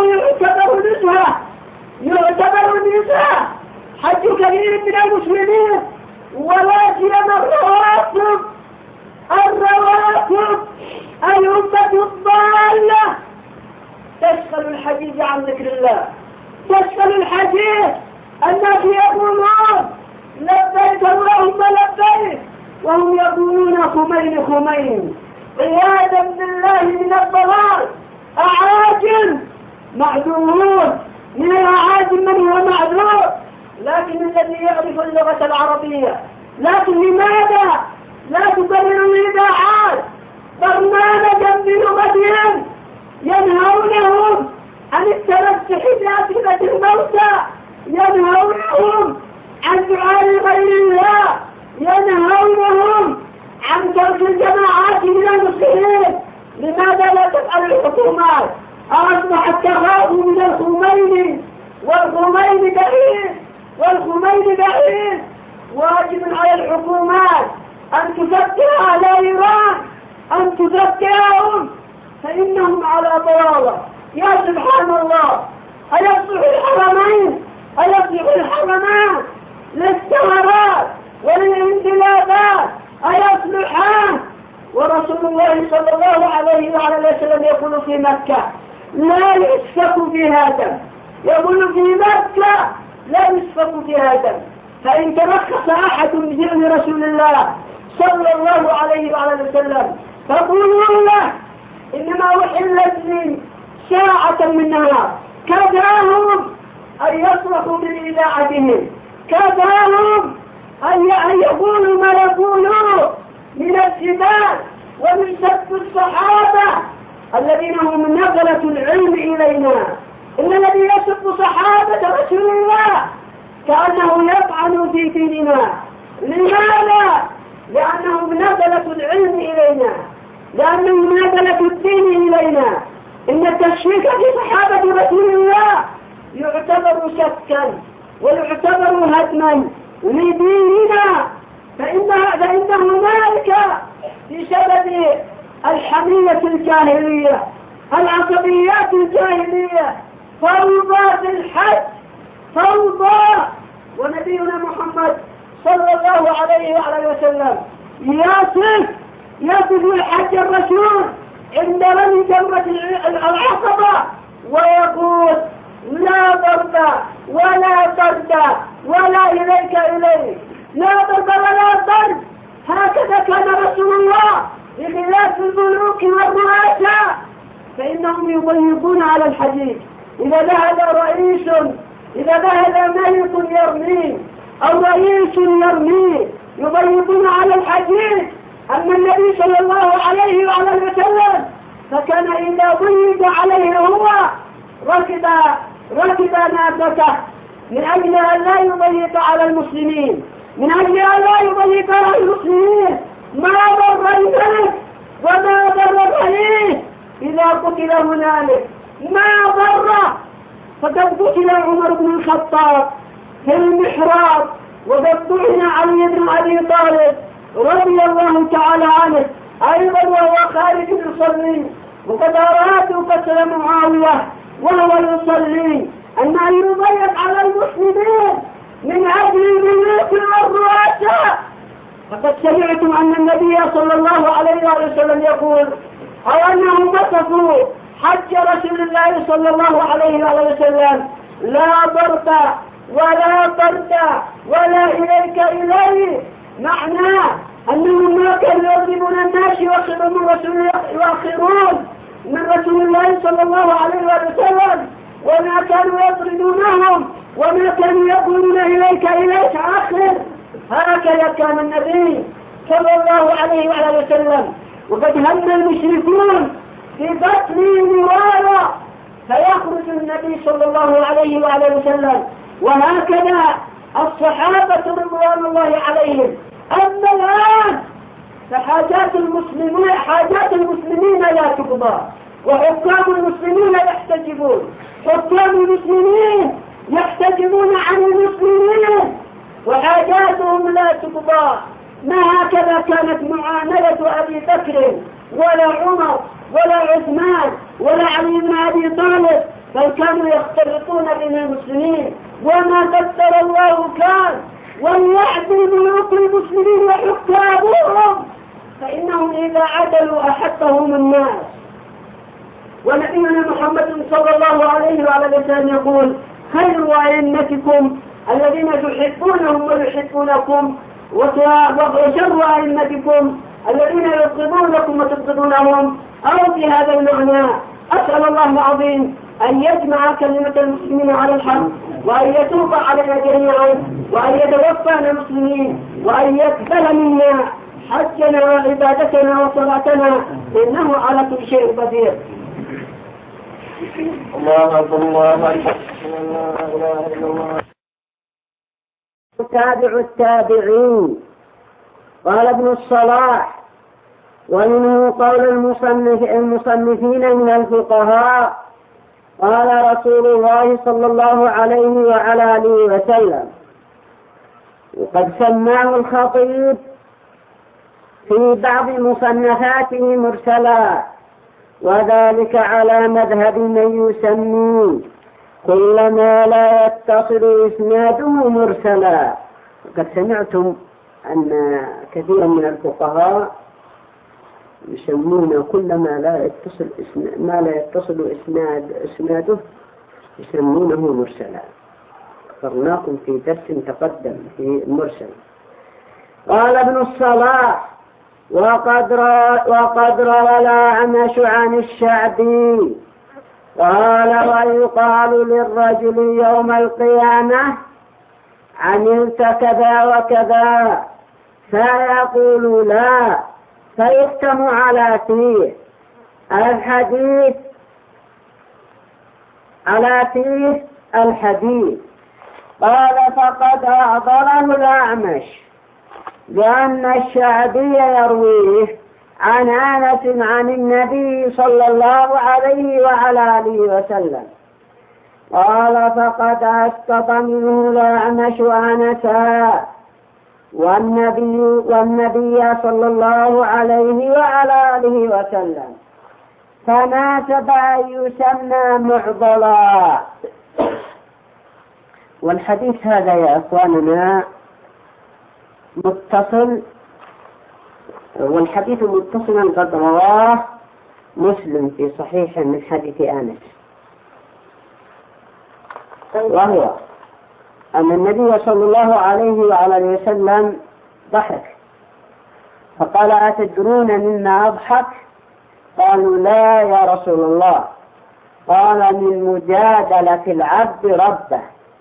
يعتبر نزهة حج كثير من المسلمين. ولا سيما الرواتب الأمة الضالة تشغل الحديث عن ذكر الله، تشغل الحديث. الناس يقولون لبيك اللهم لبيك وهم يقولون خمين خمين، عياذا بالله من الضلال. أعاجم معذورون، من الأعاجم من هو معذور، لكن الذي يعرف اللغة العربية. لكن لماذا لا تكرر الإذاعات برنامجا بلغتهم ينهونهم عن التمسح بأسئلة الموتى، ينهونهم عن دعاء غير الله، ينهونهم عن ترك الجماعات من المسلمين؟ لماذا لا تفعل الحكومات؟ أصبح التخاف من الخميني والخميني بعيد. واجب على الحكومات أن تفتح على إيران، أن تفتحهم، فإنهم على ضلالة. يا سبحان الله، أيصلح الحرمين للثورات وللانقلابات؟ أيصلحان؟ ورسول الله صلى الله عليه وعلى وسلم يقول في مكة: لا يسفك فيها دم، يقول في مكة لا يسفك فيها دم. فإن ترخص أحد من دين رسول الله صلى الله عليه وعلى وسلم فقولوا له إنما أحلت لي ساعة من نهار، كفاهم أن يصرخوا من إذاعتهم، كفاهم أن يقولوا ما يقولوا من السباب ومن سب الصحابة الذين هم نقلة العلم إلينا. إن الذي يسب صحابة رسول الله كأنه يطعن في ديننا. لماذا؟ لأنهم نقلة العلم إلينا، لأنهم نقلة الدين إلينا. إن التشكيك في صحابة رسول الله يعتبر شكا ويعتبر هدما لديننا، فإن هنالك بسبب الحمية الجاهلية، العصبيات الجاهلية، فوضى في الحج، فوضى. ونبينا محمد صلى الله عليه وعلى وسلم يصف الحج الرسول عند رمي جمرة العقبة ويقول لا ضرب ولا طرد ولا إليك إليه، لا ضرب ولا طرد. هكذا كان رسول الله بخلاف الملوك والرؤساء، فإنهم يضيقون على الحديث. إذا ذهب ملك يرميه أو رئيس يرميه يضيقون على الحديث. أما النبي صلى الله عليه وعلى وسلم فكان إذا ضيق عليه هو ركب ناقته من أجل أن لا يضيق على المسلمين، من أجل أن لا يضيق على المسلمين. ما ضر الملك وما ضر الرئيس إذا قتل هنالك، ما ضر. فقد قتل عمر بن الخطاب في المحراب، وقد طعن علي بن أبي طالب رضي الله تعالى عنه أيضا وهو خارج يصلي، وقد أرادوا قتل معاوية وهو يصلي، أن يضيق على المسلمين من أجل الملوك والرؤساء. فقد سمعتم أن النبي صلى الله عليه وسلم يقول أو أنهم وصفوا حج رسول الله صلى الله عليه وسلم لا ضرب ولا طرد ولا إليك إليه، معناه أنهم ما كانوا يضربون الناس يؤخرون من رسول الله صلى الله عليه وسلم، وما كانوا يطردونهم وما كانوا يقولون إليك آخر. هكذا كان النبي صلى الله عليه وسلم. وقد هم المشركون في قتل نوارا فيخرج النبي صلى الله عليه وسلم، وهكذا الصحابة رضوان الله عليهم. أما الآن فحاجات المسلمين لا تقضى، وحكام المسلمين يحتجبون، حكام المسلمين يحتجبون عن المسلمين وحاجاتهم لا تقضى. ما هكذا كانت معاملة أبي بكر ولا عمر ولا عثمان ولا علي بن أبي طالب، بل كانوا يختلطون بين المسلمين. وما قدر الله كان، وليعدل ملوك المسلمين وحكامهم، فإنهم إذا عدلوا أحبهم الناس. ونبينا محمد صلى الله عليه وسلم يقول خير أئمتكم الذين تحبونهم ويحبونكم، وشر أئمتكم الذين يبغضونكم وتبغضونهم، أو في هذا المعنى. أسأل الله العظيم أن يجمع كلمة المسلمين على الحق، وأن يتوب علينا جميعا، وأن يتوفانا مسلمين، وأن يقبل منا حجنا وعبادتنا وصلاتنا، إنه على كل شيء قدير. الله أكبر الله أكبر لا إله إلا الله. تابع التابعين. قال ابن الصلاح ومنه قول المصنفين من الفقهاء قال رسول الله صلى الله عليه وعلى آله وسلم، وقد سماه الخطيب في بعض مصنفاته مرسلا، وذلك على مذهب من يسميه كل ما لا يتصل إسناده مرسلا. وقد سمعتم أن كثيرا من الفقهاء يسمون كل ما لا يتصل إسناده يسمونه مرسلا. ذكرناكم في درس تقدم في المرسل. قال ابن الصلاح: وقد روى الأعمش عن الشعبي قال: ويقال للرجل يوم القيامة عملت كذا وكذا، فيقول لا، فيختم على فيه الحديث. قال: فقد أعضله الأعمش لأن الشعبي يرويه عن أنس عن النبي صلى الله عليه وعلى آله وسلم. قال: فقد أسقط منه الأعمش أنسا والنبي صلى الله عليه وعلى آله وسلم، فناسب أن يسمى معضلا. والحديث هذا يا أخواننا متصل، والحديث متصلا قد رواه مسلم في صحيح من حديث أنس، وهو أن النبي صلى الله عليه وعلى آله وسلم ضحك فقال: أتدرون مما أضحك؟ قالوا: لا يا رسول الله. قال: من مجادلة العبد ربه.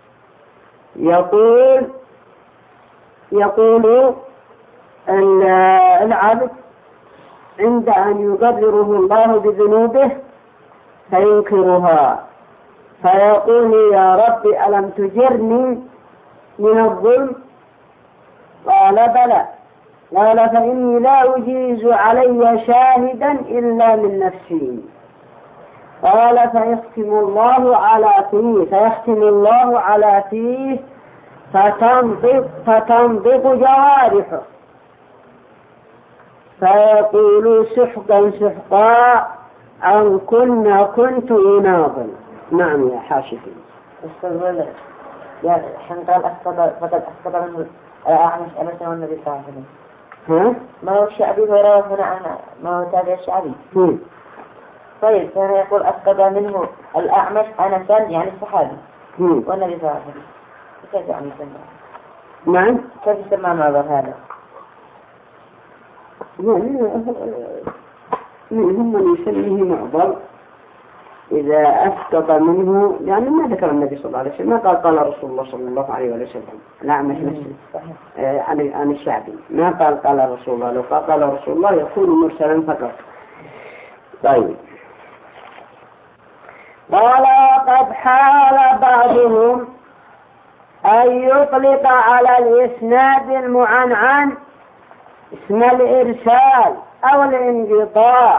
يقول العبد عند أن يقرره الله بذنوبه فينكرها، فيقول: يا رب ألم تجرني من الظلم؟ قال: بلى. قال: فإني لا أجيز علي شاهدا إلا من نفسي. قال: فيختم الله على فيه فتنطق جوارحه فيقول: سحقا سحقا أن كنت أناضل. نعم يا حاشفي. استغفر يا حين قال فقد أسقط منه الأعمش أنس والنبي صلى الله عليه وسلم. ما هو الشعبي وروى هنا عن ما هو تابع الشعبي. طيب فهنا يقول أسقط منه الأعمش أنسا يعني الصحابي والنبي صلى الله عليه وسلم، كيف يعني يسمى؟ نعم. كيف يسمى المعبر هذا؟ هم من يسميه معضل إذا أسقط منه، يعني ما ذكر النبي صلى الله عليه وسلم، ما قال رسول الله صلى الله عليه وسلم. الأعمش مسلم عن الشعبي، ما قال رسول الله. لو قال رسول الله يكون مرسلا فقط. طيب. قال: وقد حال بعضهم أن يطلق على الإسناد المعنعن اسم الإرسال أو الانقطاع.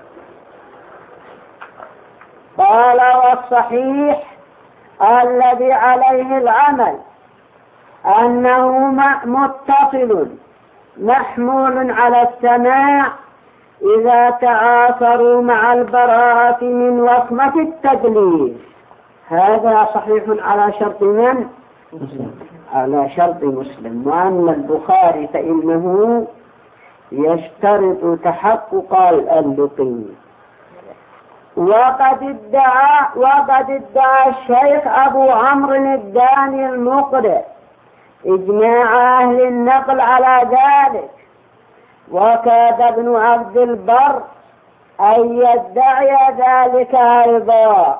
قال: والصحيح الذي عليه العمل أنه متصل محمول على السماع إذا تعاصروا مع البراءة من وصمة التدليس. هذا صحيح على شرط من؟ على شرط مسلم. وأما البخاري فإنه يشترط تحقق اللقي. وقد ادعى الشيخ أبو عمرو الداني المقرئ إجماع أهل النقل على ذلك، وكاد ابن عبد البر أن يدعي ذلك أيضا،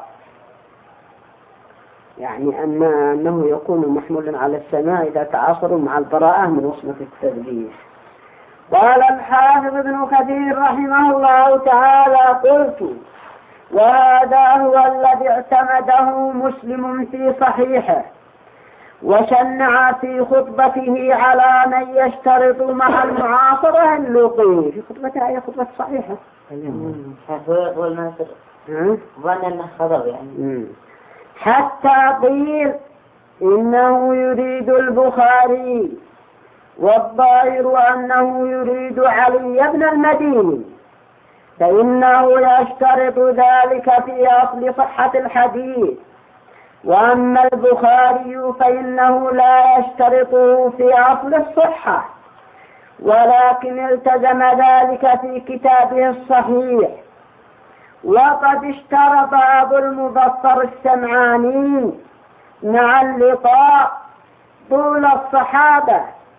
يعني أنه يكون محمولا على السماء إذا تعاصروا مع البراءة من وصمة التدليس. قال الحافظ ابن كثير رحمه الله تعالى: قلت: وهذا هو الذي اعتمده مسلم في صحيحه، وشنع في خطبته على من يشترط مع المعاصرة اللقي. في خطبته هي خطبة صحيحة. يقول ناصر ظن أنه خطب يعني. حتى قيل إنه يريد البخاري، والظاهر أنه يريد علي بن المديني، فإنه يشترط ذلك في أصل صحة الحديث. وأما البخاري فإنه لا يشترطه في أصل الصحة، ولكن التزم ذلك في كتابه الصحيح. وقد اشترط أبو المظفر السمعاني مع اللقاء طول الصحابة.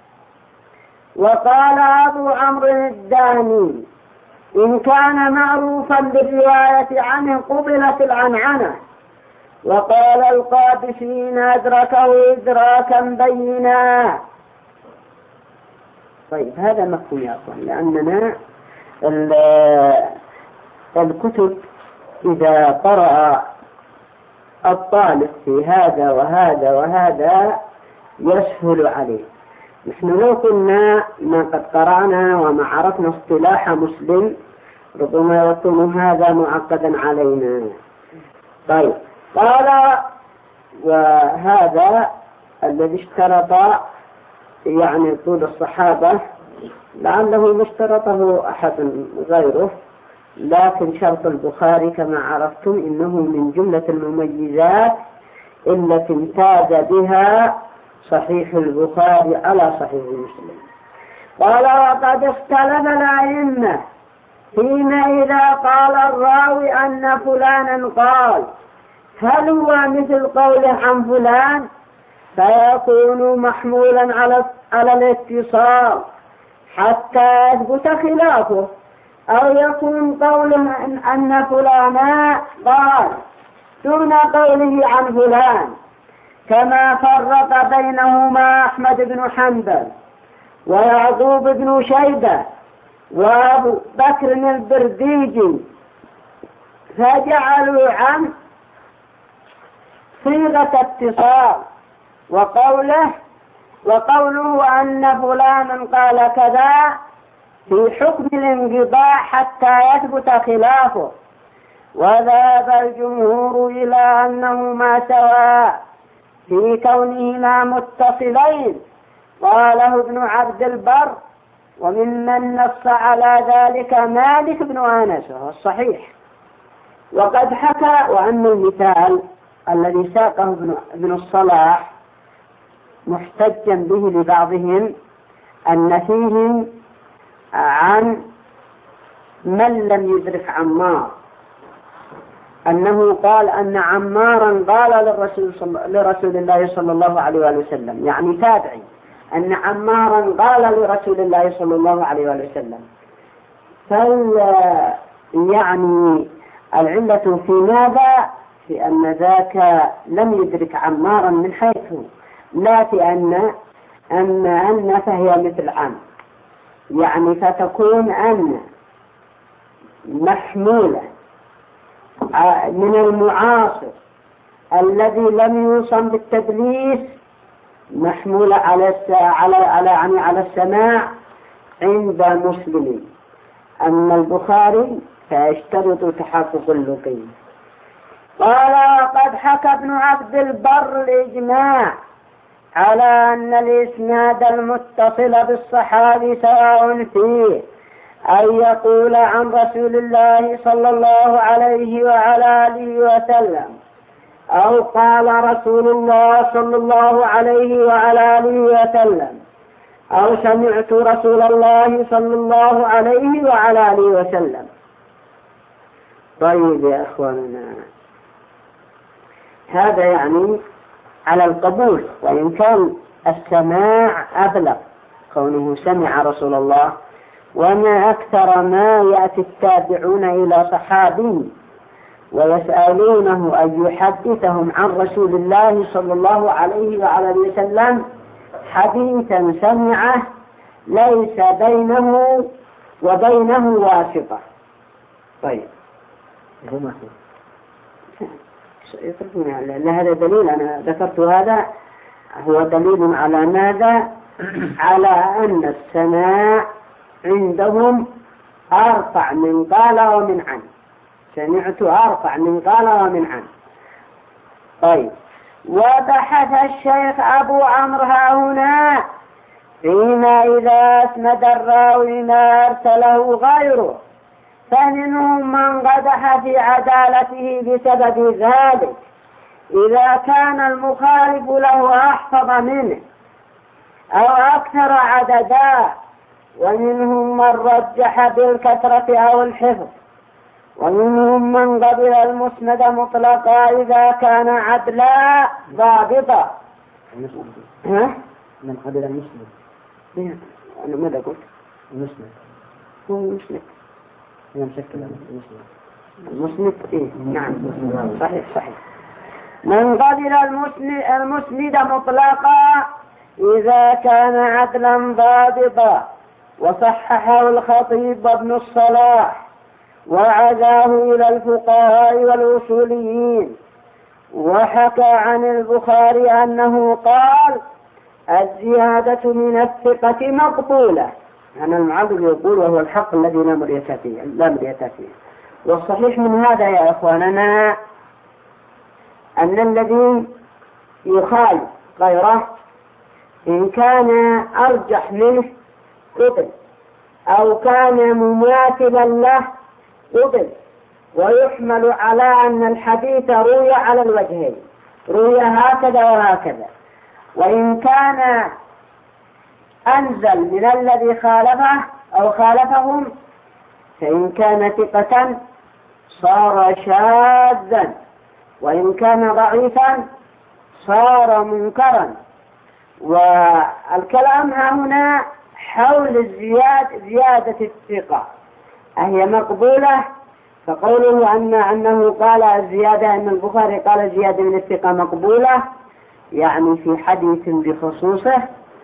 وقال أبو عمرو الداني إن كان معروفا بالرواية عنه قبلت العنعنة. وقال القادسي إن أدركه إدراكا بينا. طيب هذا مفهوم يا أخوان، لأننا الكتب إذا قرأ الطالب في هذا وهذا وهذا يسهل عليه. نحن لو قلنا ما قد قرأنا وما عرفنا اصطلاح مسلم ربما يكون هذا معقدا علينا. طيب قال وهذا الذي اشترط يعني طول الصحابة لعله ما اشترطه أحد غيره، لكن شرط البخاري كما عرفتم إنه من جملة المميزات التي امتاز بها صحيح البخاري على صحيح مسلم. قال وقد اختلف الأئمة فيما إذا قال الراوي أن فلانا قال هل هو مثل قوله عن فلان فيكون محمولا على الاتصال حتى يثبت خلافه، أو يكون قوله أن فلانا قال دون قوله عن فلان، كما فرق بينهما أحمد بن حنبل ويعقوب بن شيبة وأبو بكر البرديجي، فجعلوا عن صيغة اتصال وقوله أن فلانا قال كذا في حكم الانقضاء حتى يثبت خلافه. وذهب الجمهور إلى أنهما سواء في كونهما متصلين، قاله ابن عبد البر، وممن نص على ذلك مالك بن أنس وهو الصحيح. وقد حكى وأن المثال الذي ساقه ابن الصلاح محتجا به لبعضهم أن فيهم عن من لم يدرك عمار أنه قال أن عمارا قال لرسول الله صلى الله عليه وسلم، يعني تابعي، أن عمارا قال لرسول الله صلى الله عليه وسلم. يعني العلة في ماذا؟ في أن ذاك لم يدرك عمارا من حيث لا في أن فهي مثل عم، يعني فتكون أن محمولة من المعاصر الذي لم يوصم بالتدليس محمولة على السماع عند مسلم. أما البخاري فيشترط تحقق اللقي. قال وقد حكى ابن عبد البر الإجماع على أن الإسناد المتصل بالصحابي سواء فيه أن يقول عن رسول الله صلى الله عليه وعلى آله وسلم أو قال رسول الله صلى الله عليه وعلى آله وسلم أو سمعت رسول الله صلى الله عليه وعلى آله وسلم. طيب يا أخواننا، هذا يعني على القبول، وإن كان السماع أبلغ كونه سمع رسول الله. وما أكثر ما يأتي التابعون إلى صحابي ويسألونه أن يحدثهم عن رسول الله صلى الله عليه وعلى وسلم حديثا سمعه ليس بينه وبينه واسطة. طيب هذا دليل، أنا ذكرت هذا هو دليل على ماذا؟ على أن السماع عندهم أرفع من قال ومن عن. سمعت أرفع من قال ومن عن. طيب وبحث الشيخ أبو عمرو هنا فيما إذا أسند الراوي ما أرسله غيره، فمنهم من قدح في عدالته بسبب ذلك إذا كان المخالف له أحفظ منه أو أكثر عددا ومنهم من رجح بالكثرة أو الحفظ، ومنهم من قبل المسند مطلقا إذا كان عدلا ضابطا. من قبل المسند. أنا ماذا قلت؟ المسند هو المسند يمسك المسند إيه؟ نعم صحيح. من قبل المسند مطلقا إذا كان عدلا ضابطا، وصححه الخطيب وابن الصلاح، وعزاه إلى الفقهاء والأصوليين. وحكى عن البخاري أنه قال: الزيادة من الثقة مقبولة. أنا المعبد يقول وهو الحق الذي لا مرية فيه. والصحيح من هذا يا إخواننا أن الذي يخالف غيره إن كان أرجح منه قبل، أو كان مماثلا له قبل، ويحمل على أن الحديث روي على الوجهين، روي هكذا وهكذا. وإن كان أنزل من الذي خالفه أو خالفهم، فإن كان ثقة صار شاذا، وإن كان ضعيفا صار منكرا. والكلام هنا حول زيادة الثقة، أهي مقبولة؟ فقوله أنه قال الزيادة، أن البخاري قال زيادة من الثقة مقبولة، يعني في حديث بخصوصه،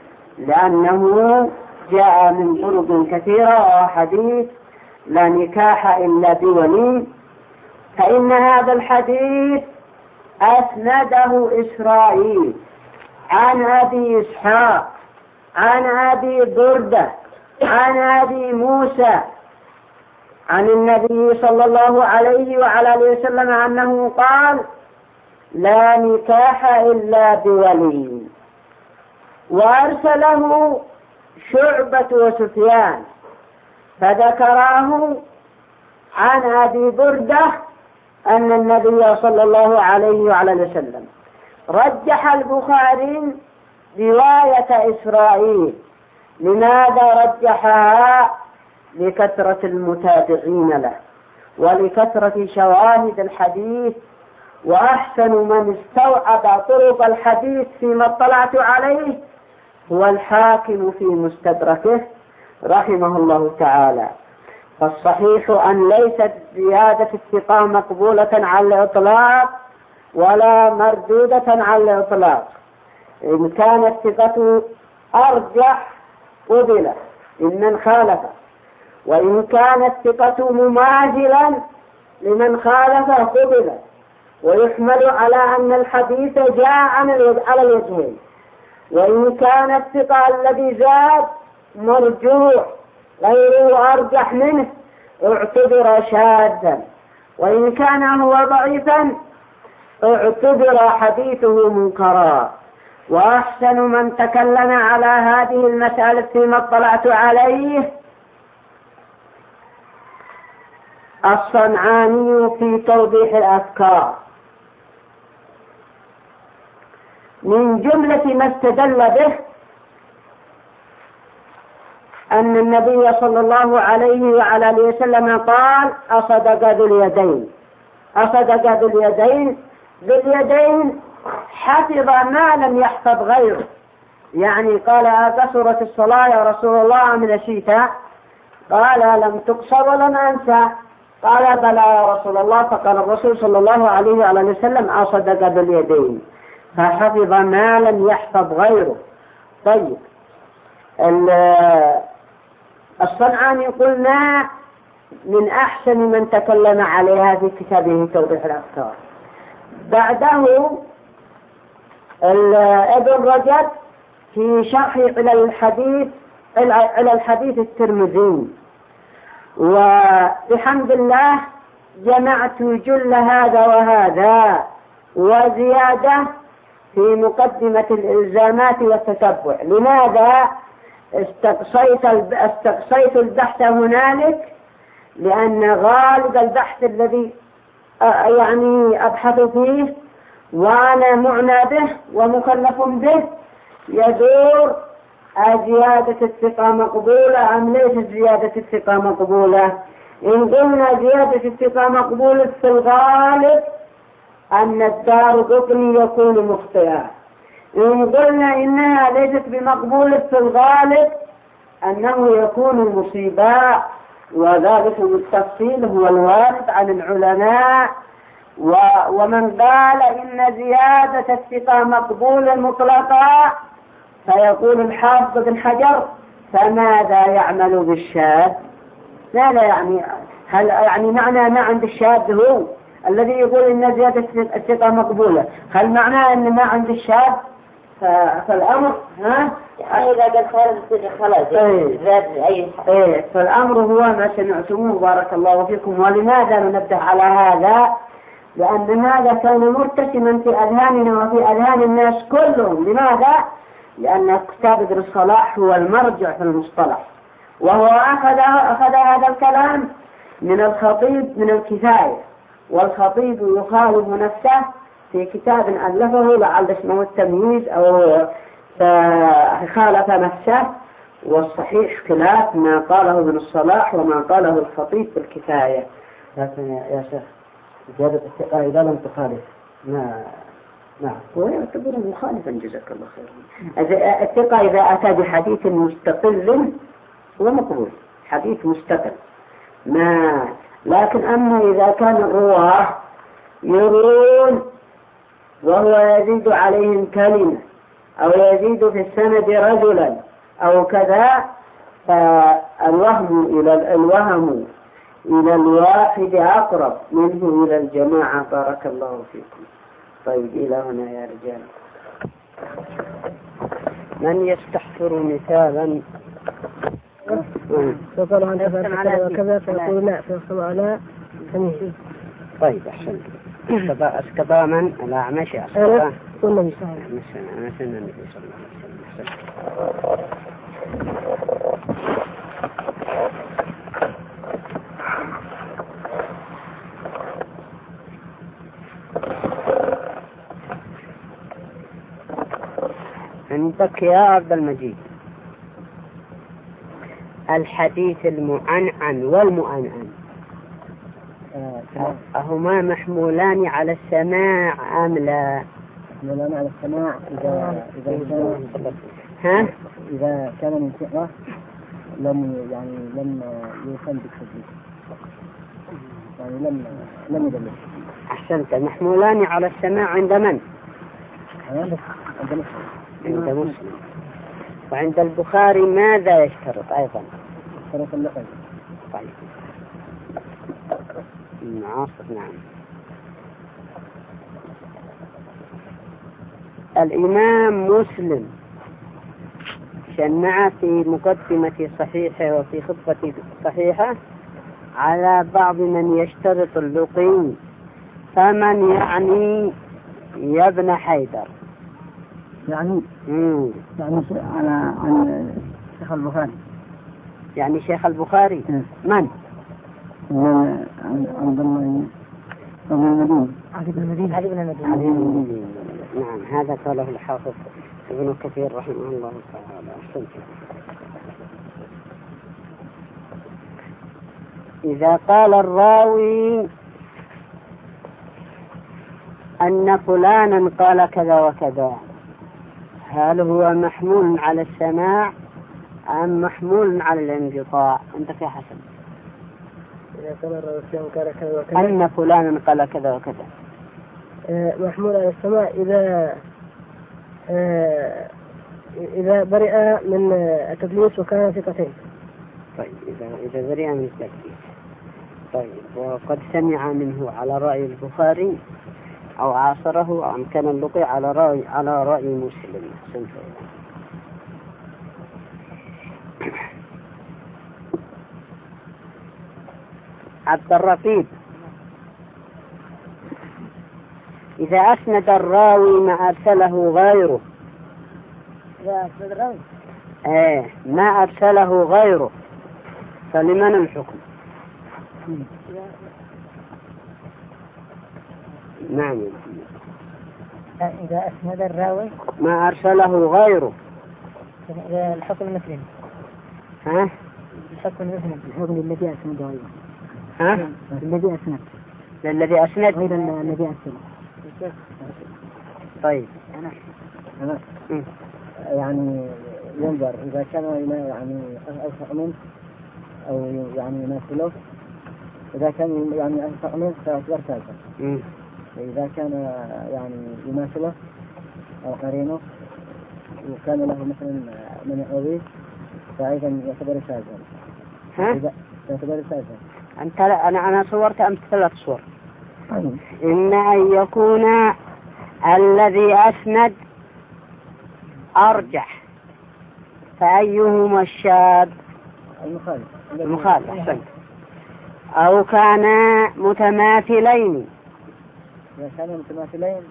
لأنه جاء من طرق كثيرة، وحديث لا نكاح إلا بولي. فإن هذا الحديث أسنده إسرائيل عن أبي إسحاق عن أبي بردة عن أبي موسى عن النبي صلى الله عليه وعلى آله وسلم أنه قال: لا نكاح إلا بولي. وأرسله شعبة وسفيان فذكراه عن أبي بردة أن النبي صلى الله عليه وعلى آله وسلم. رجح البخاري رواية إسرائيل. لماذا رجحها؟ لكثرة المتابعين له ولكثرة شواهد الحديث. وأحسن من استوعب طرق الحديث فيما اطلعت عليه هو الحاكم في مستدركه رحمه الله تعالى. فالصحيح أن ليست زيادة الثقة مقبولة على الإطلاق ولا مردودة على الإطلاق. إن كانت الثقة أرجح قبل لمن خالف، وإن كانت الثقة مماثلا لمن خالف قبل. ويحمل على أن الحديث جاء على الوجهين. وإن كان الثقة الذي زاد مرجوح غيره أرجح منه اعتبر شاذا، وإن كان هو ضعيفا اعتبر حديثه منكرا. وأحسن من تكلم على هذه المسألة فيما اطلعت عليه الصنعاني في توضيح الأفكار. من جملة ما استدل به أن النبي صلى الله عليه وعلى آله وسلم قال: أصدق ذو اليدين. أصدق ذو اليدين، باليدين حفظ ما لم يحفظ غيره. يعني قال: أقصرت الصلاة يا رسول الله من نسيتها؟ قال: لم تقصر ولم أنسى. قال: بلى يا رسول الله. فقال الرسول صلى الله عليه وعلى آله وسلم: أصدق ذو اليدين، فحفظ ما لم يحفظ غيره. طيب، الصنعاني قلنا من أحسن من تكلم عليها في كتابه توضيح الأفكار. بعده ابن رجب في شرح على الحديث الترمذي. وبحمد الله جمعت جل هذا وهذا وزيادة في مقدمة الإلزامات والتتبع. لماذا استقصيت البحث هنالك؟ لأن غالب البحث الذي يعني أبحث فيه وأنا معنى به ومكلف به يدور أزيادة الثقة مقبولة أم ليست زيادة الثقة مقبولة؟ إن قلنا زيادة الثقة مقبولة في الغالب أن الدارقطني يكون مخطئا. إن قلنا إنها ليست بمقبولة في الغالب أنه يكون مصيبا، وذلك بالتفصيل هو الوارد عن العلماء. ومن قال إن زيادة الثقة مقبولة مطلقا فيقول الحافظ بن حجر فماذا يعمل بالشاذ؟ ماذا يعني؟ هل يعني معنى ما عند الشاذ هو الذي يقول إن زيادة الثقة مقبولة، هل معناه أن ما عند الشاذ؟ فالأمر يعني إذا قد خلاص فالأمر هو ما سمعتموه بارك الله فيكم. ولماذا ننبه على هذا؟ لأن هذا كان مرتسما في أذهاننا وفي أذهان الناس كلهم. لماذا؟ لأن كتاب ابن الصلاح هو المرجع في المصطلح، وهو أخذ هذا الكلام من الخطيب من الكفاية، والخطيب يخالف نفسه في كتاب ألفه لعل اسمه التمييز أو خالف نفسه، والصحيح خلاف ما قاله ابن الصلاح وما قاله الخطيب في الكفاية. لكن يا شيخ زيادة الثقة إذا لم تخالف نعم هو يعتبر مخالفا جزاك الله خيرا. الثقة إذا أتى بحديث مستقل هو مقبول، حديث مستقل لكن أما إذا كان الرواه يرون وهو يزيد عليهم كلمة أو يزيد في السند رجلا أو كذا، فالوهم إلى الواحد أقرب منه إلى الجماعة. بارك الله فيكم. طيب إلى هنا يا رجال. من يستحفر مثالا فقال عن كذا وكذا فيقول لا فيقول لا سميه. طيب أحسن. أسكبا من لا ماشي أسكبا قلنا مثل النبي صلى الله عليه وسلم. عندك يا عبد المجيد الحديث المعنعن والمؤنعن أهما محمولان على السماع أم لا؟ محمولان على السماع إذا كان من ثقة لم يوصل بالتدليس، يعني لم يدلس. أحسنت. محمولان على السماع عند من؟ عند مسلم. وعند البخاري ماذا يشترط أيضا؟ يشترط اللقب. طيب عاصف. نعم. الإمام مسلم شنع في مقدمة صحيحه وفي خطبة صحيحه على بعض من يشترط اللقي، فمن يعني يا ابن حيدر يعني عن شيخ البخاري، يعني شيخ البخاري من؟ عبد الله بن المديني. علي بن المديني. نعم هذا قاله الحافظ ابن كثير رحمه الله تعالى. أحسنت. إذا قال الراوي أن فلانا قال كذا وكذا، هل هو محمول على السماع أم محمول على الانقطاع؟ أنت في حسن. إذا كان الرسول قال كذا وكذا أن فلانا قال كذا وكذا محمول على السماع إذا برئ من التدليس وكان ثقتين. طيب إذا برئ من التدليس. طيب وقد سمع منه على رأي البخاري أو عاصره أو أمكن اللقي على رأي مسلم. عبد الرقيب إذا أسند الراوي ما أرسله غيره، ما أرسله غيره فلمن الحكم؟ نعم. إذا أسند الراوي ما أرسله غيره الحكم المثلي. ها؟ الحكم المثلي. الحكم الذي أسند. ها؟ الذي أسند. الذي أسند. غير الذي أسند. طيب. أنا يعني ينظر إذا كان يعني أوثق منه أو يعني يماثله. إذا كان يعني أوثق منه فيعتبر ثالثا. إذا كان يعني يماثله أو قرينه وكان له مثلا من يعوضه فأيضا يعتبر ثالثا. ها؟ يعتبر ثالثا. أنت أنا صورت أمس 3 صور. إما أن يكون الذي أسند أرجح فأيهما الشاذ؟ المخالف. أحسنت. أو كان متماثلين. إذا كانوا متماثلين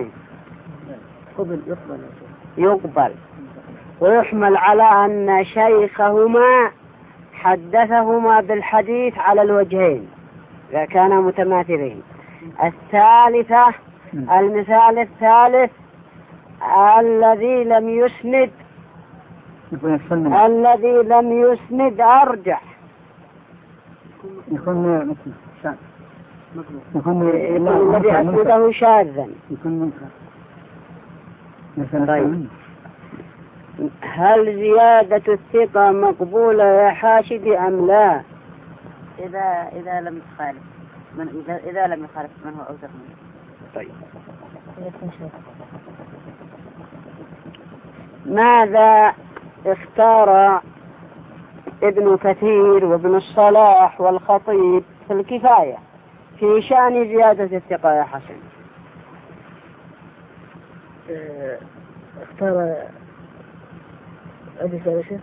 يقبل ويحمل على أن شيخهما حدثهما بالحديث على الوجهين إذا كانا متماثلين. الثالثة المثال الثالث الذي لم يسند أرجح يكون الذي أسنده شاذا. طيب. هل زيادة الثقة مقبولة يا حاشد أم لا؟ إذا لم يخالف إذا لم يخالف من هو أوثق منه. طيب. ماذا اختار ابن كثير وابن الصلاح والخطيب في الكفاية في شأن زيادة الثقة يا حسن؟ اختار أبي سالشة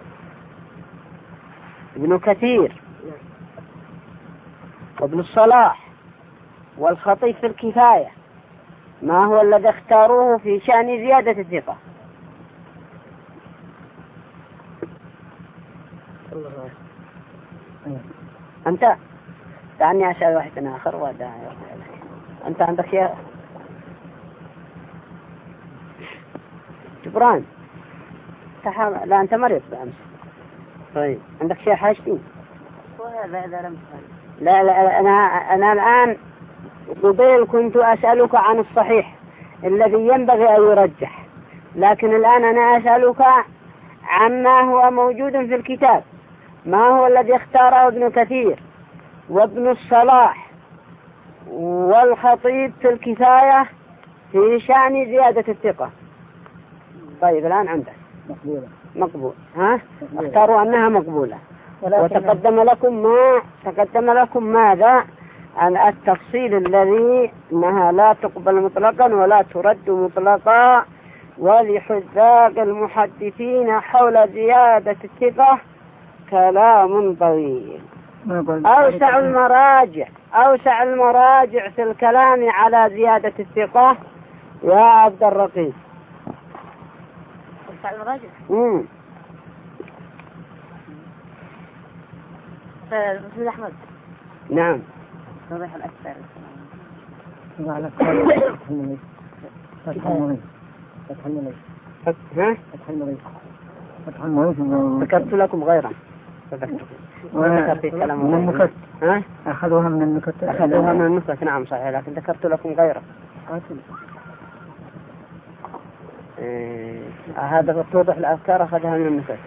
ابن كثير وابن الصلاح والخطيب في الكفاية ما هو الذي اختاروه في شأن زيادة الثقة؟ أنت دعني أسأل واحد آخر ودعني أنت عندك شيء جبران؟ لا أنت مريض بأمس. طيب عندك شيء حاجتي؟ وهذا لم لا أنا الآن قبيل كنت أسألك عن الصحيح الذي ينبغي أن يرجح، لكن الآن أنا أسألك عما هو موجود في الكتاب. ما هو الذي اختاره ابن كثير وابن الصلاح والخطيب في الكفاية في شأن زيادة الثقة؟ طيب الآن عندك مقبول. ها؟ اختاروا أنها مقبولة. وتقدم لكم ماذا؟ التفصيل الذي أنها لا تقبل مطلقا ولا ترد مطلقا. ولحذاق المحدثين حول زيادة الثقة كلام طويل. أوسع المراجع في الكلام على زيادة الثقة يا عبد الرقيب. أوسع المراجع؟ أستاذ أحمد. نعم. توضيح الأكثر. فتح المغيث. ذكرت لكم غيره. من النكت. أخذوها من النكت. نعم صحيح، لكن ذكرت لكم غيره. هذا توضح الأفكار أخذها من النكت.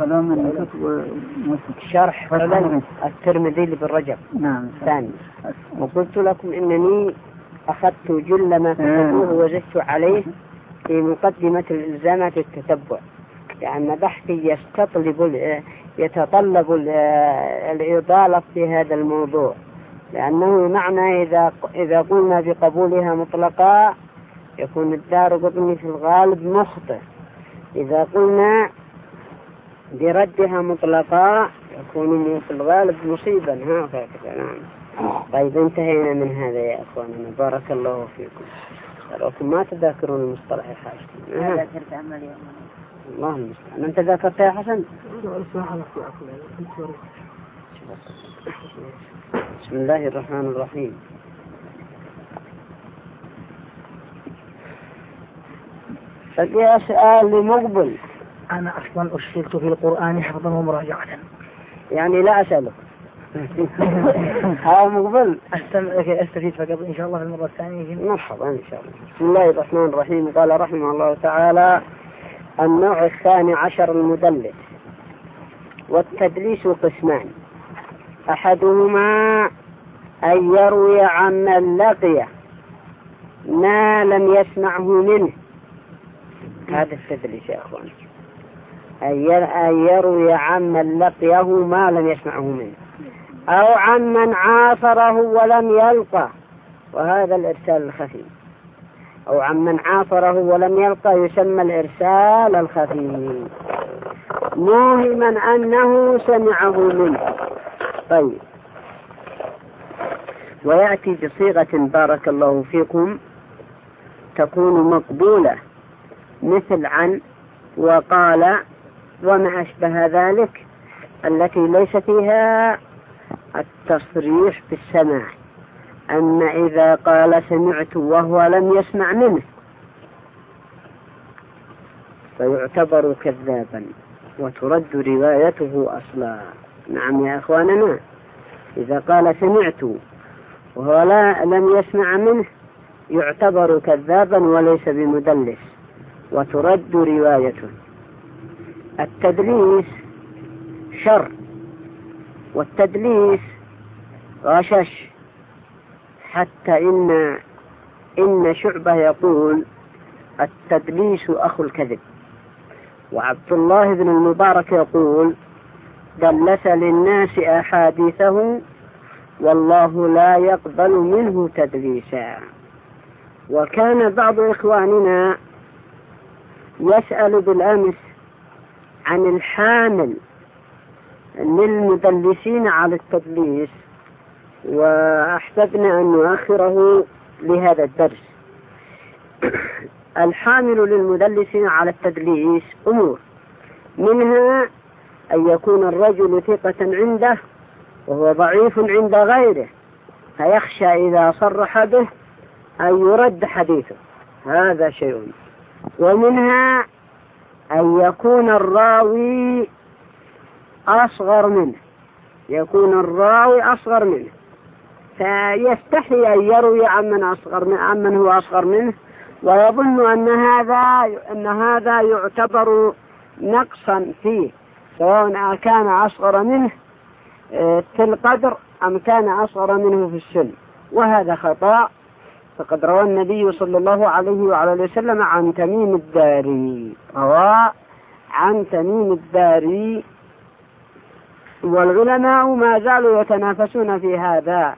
شرح الترمذي بالرجب. نعم. ثاني. وقلت لكم إنني أخذت جل ما كتبوه وزدت عليه في مقدمة الإلزامات التتبع، لأن بحثي يتطلب الإضالة في هذا الموضوع، لأنه معنى إذا قلنا بقبولها مطلقا يكون الدارقطني في الغالب مخطئ، إذا قلنا بردها مطلقا يكون في الغالب مصيبا. هكذا. نعم. طيب انتهينا من هذا يا أخواننا، بارك الله فيكم. ولكن ما تذاكرون المصطلح الحاجة. الله المستعان. أنت ذاكرت يا حسن؟ بسم الله الرحمن الرحيم. فدي أسئلة لمقبل. أنا أصلا أشكلت في القرآن حفظا ومراجعة. يعني لا أسألك. ها مقبل أستفيد فقط إن شاء الله في المرة الثانية. مرحبا إن شاء الله. بسم الله الرحمن الرحيم. قال رحمه الله تعالى: النوع 12 المدلس. والتدليس قسمان: أحدهما أن يروي عن من لقيه ما لم يسمعه منه. هذا التدليس يا أخوان، أن يروي عن من لقيه ما لم يسمعه منه، أو عن من عاصره ولم يلقه، وهذا الإرسال الخفي. أو عن من عاصره ولم يلقه يسمى الإرسال الخفي، موهما أنه سمعه منه. طيب، ويأتي بصيغة بارك الله فيكم تكون مقبولة، مثل عن وقال وما أشبه ذلك، التي ليس فيها التصريح بالسماع. أما إذا قال سمعت وهو لم يسمع منه فيعتبر كذابا وترد روايته أصلا. نعم يا أخواننا، إذا قال سمعت وهو لم يسمع منه يعتبر كذابا وليس بمدلس وترد روايته. التدليس شر، والتدليس غشش، حتى إن شعبة يقول التدليس أخو الكذب. وعبد الله بن المبارك يقول دلس للناس أحاديثه والله لا يقبل منه تدليسا. وكان بعض إخواننا يسأل بالأمس عن الحامل للمدلسين على التدليس، وأحببنا أن نؤخره لهذا الدرس. الحامل للمدلسين على التدليس أمور، منها أن يكون الرجل ثقة عنده وهو ضعيف عند غيره، فيخشى إذا صرح به أن يرد حديثه، هذا شيء. ومنها أن يكون الراوي أصغر منه، فيستحي أن يروي عمن هو أصغر منه، ويظن أن هذا يعتبر نقصا فيه، سواء كان أصغر منه في القدر أم كان أصغر منه في السن، وهذا خطأ. فقد روى النبي صلى الله عليه وعلى اله وسلم عن تميم الداري، والعلماء ما زالوا يتنافسون في هذا،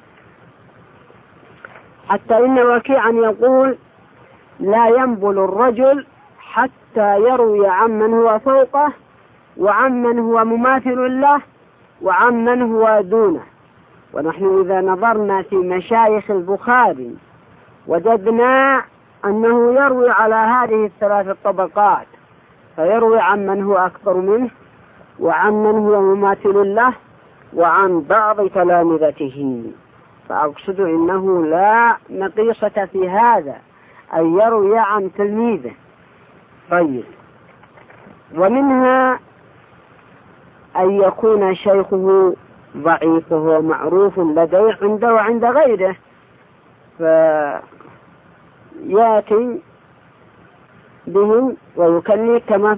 حتى إن وكيعا يقول لا ينبل الرجل حتى يروي عمن هو فوقه وعمن هو مماثل له وعمن هو دونه. ونحن إذا نظرنا في مشايخ البخاري وجدنا أنه يروي على هذه الثلاث الطبقات، فيروي عمن هو أكبر منه وعمن هو مماثل له وعن بعض تلامذته. فأقصد إنه لا نقيصة في هذا أن يروي عن تلميذه. طيب، ومنها أن يكون شيخه ضعيف وهو معروف لديه عنده وعند غيره، فيأتي بهم ويكني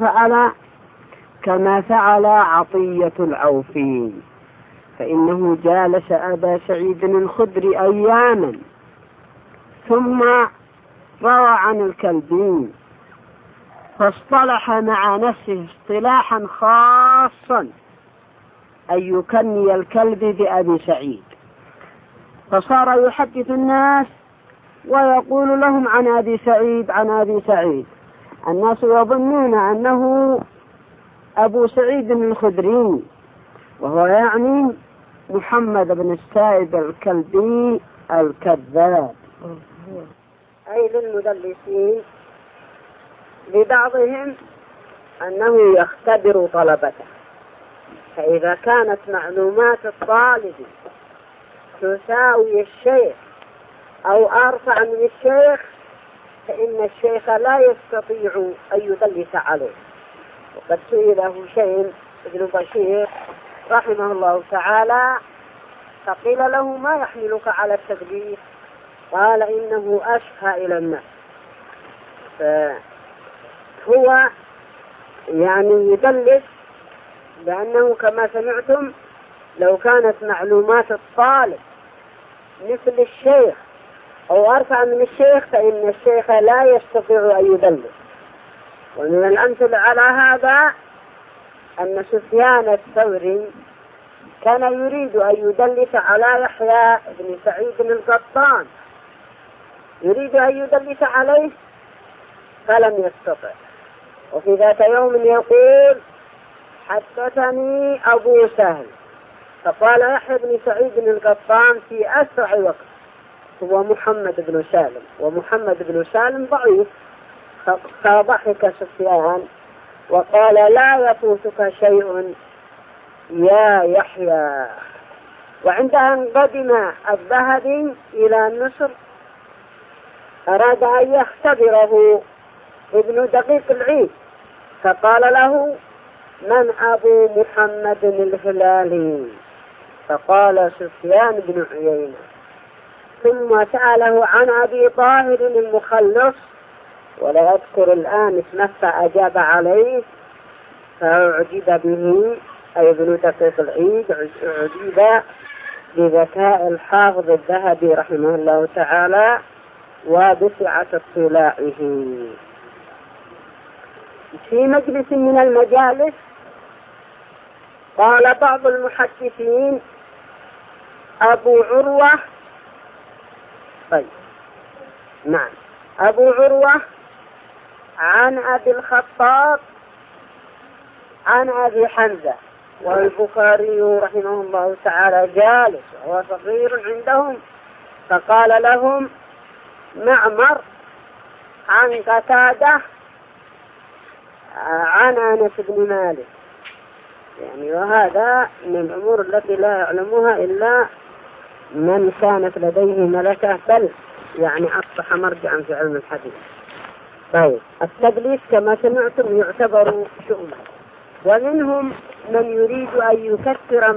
كما فعل عطية العوفي، فإنه جالس أبا سعيد الخدري أياما ثم روى عن الكلبي، فاصطلح مع نفسه اصطلاحا خاصا أن يكني الكلب بأبي سعيد، فصار يحدث الناس ويقول لهم عن أبي سعيد. الناس يظنون أنه أبو سعيد الخدري، وهو يعني محمد بن السائب الكلبي الكذاب. أي للمدلسين لبعضهم أنه يختبر طلبته، فإذا كانت معلومات الطالب تساوي الشيخ أو أرفع من الشيخ فإن الشيخ لا يستطيع أن يدلس عليه، وقد سئله شيء ابن بشير رحمه الله تعالى فقيل له ما يحملك على التدليس؟ قال إنه أشهى إلى الناس. فهو يعني يدلس لأنه كما سمعتم لو كانت معلومات الطالب مثل الشيخ أو أرفع من الشيخ فإن الشيخ لا يستطيع أن يدلس. ومن الأمثلة على هذا أن سفيان الثوري كان يريد أن يدلس على يحيى بن سعيد القطان، يريد أن يدلس عليه فلم يستطع. وفي ذات يوم يقول حدثني أبو سهل، فقال يحيى بن سعيد القطان في أسرع وقت هو محمد بن سالم، ومحمد بن سالم ضعيف. فضحك سفيان وقال لا يفوتك شيء يا يحيى. وعندها انقدم الذهبي إلى مصر أراد أن يختبره ابن دقيق العيد، فقال له من أبو محمد الهلالي؟ فقال سفيان بن عيينة. ثم سأله عن أبي طاهر المخلص ولا أذكر الآن اسمه، فأجاب عليه فأعجب به أي ابن دقيق العيد، أعجب بذكاء الحافظ الذهبي رحمه الله تعالى وبسعة اطلاعه. في مجلس من المجالس قال بعض المحدثين أبو عروة، طيب نعم أبو عروة عن أبي الخطاب عن أبي حمزة، والبخاري رحمه الله تعالى جالس وهو صغير عندهم، فقال لهم معمر عن قتادة عن أنس بن مالك. يعني وهذا من الأمور التي لا يعلمها إلا من كانت لديه ملكة، بل يعني أصبح مرجعا في علم الحديث. طيب التدليس كما سمعتم يعتبر شؤما، ومنهم من يريد أن يكثر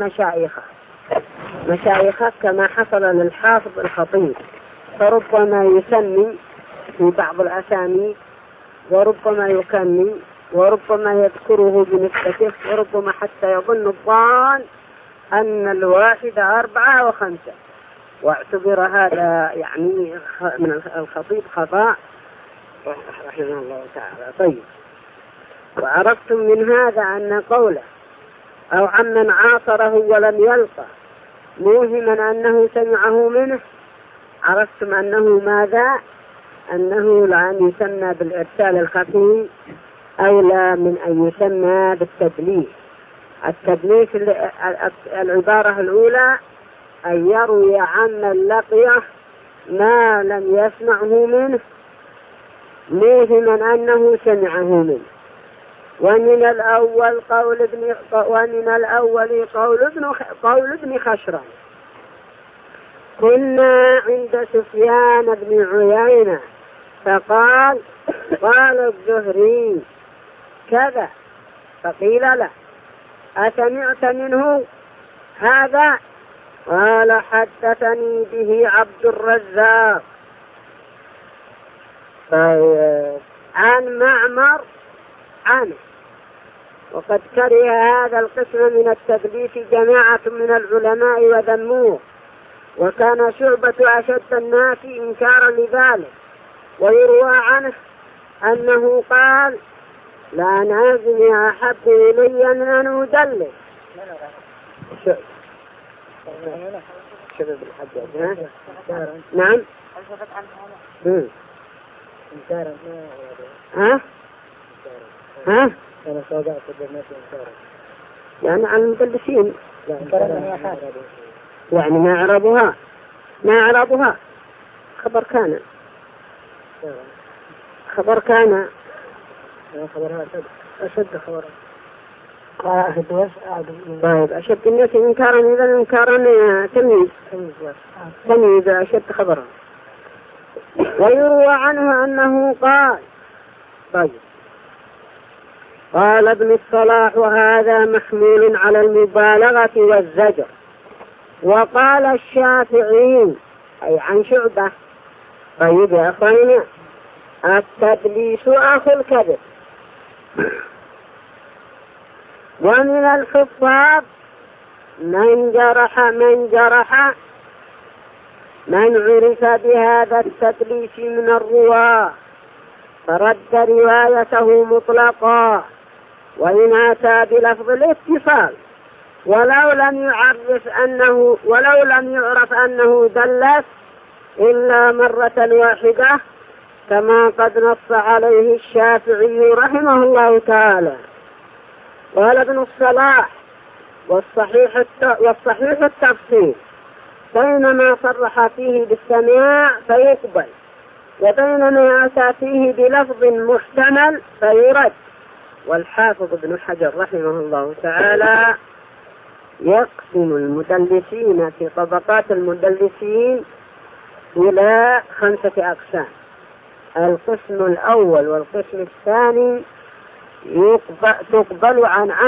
مشايخه كما حصل للحافظ الخطيب، فربما يسمي في بعض الأسامي وربما يكني وربما يذكره بنسبته، وربما حتى يظن الظان أن الواحد 4 و5، واعتبر هذا يعني من الخطيب خطأ رحمه الله تعالى. طيب وعرفتم من هذا أن قوله أو عمن عاصره ولم يلقى موهما أنه سمعه منه، عرفتم أنه ماذا؟ أنه لأن يسمى بالإرسال الخفي أولى من أن يسمى بالتدليس. التدليس العبارة الأولى أن يروي عن من لقيه ما لم يسمعه منه موهما أنه سمعه منه. ومن الأول قول ابن خشرم كنا عند سفيان بن عيينة فقال قال الزهري كذا، فقيل له أسمعت منه هذا؟ قال حدثني به عبد الرزاق عن معمر عنه. وقد كره هذا القسم من التدليس جماعة من العلماء وذموه، وكان شعبة أشد الناس إنكارا لذلك. ويروى عنه أنه قال لا نازل أحب إلي من أن أدلس. نعم ها يعني عن المدلسين يعني ما أعرضها خبر كان خبرها أشد خبرها. طيب أشد الناس إنكارا إذا إنكارا تمييز أشد خبرها. ويروى عنه أنه قال طيب قال ابن الصلاح وهذا محمول على المبالغة والزجر. وقال الشافعي أي عن شعبة طيب يا أخواننا التدليس أخو الكذب. ومن الحفاظ من عرف بهذا التدليس من الرواة فرد روايته مطلقا وإن أتى بلفظ الاتصال ولو لم يعرف أنه دلس إلا مرة واحدة كما قد نص عليه الشافعي رحمه الله تعالى. قال ابن الصلاح والصحيح التفصيل بينما صرح فيه بالسماع فيقبل وبينما أتى فيه بلفظ محتمل فيرد. والحافظ ابن حجر رحمه الله تعالى يقسم المدلسين في طبقات المدلسين إلى 5 أقسام. القسم الأول والقسم الثاني تقبل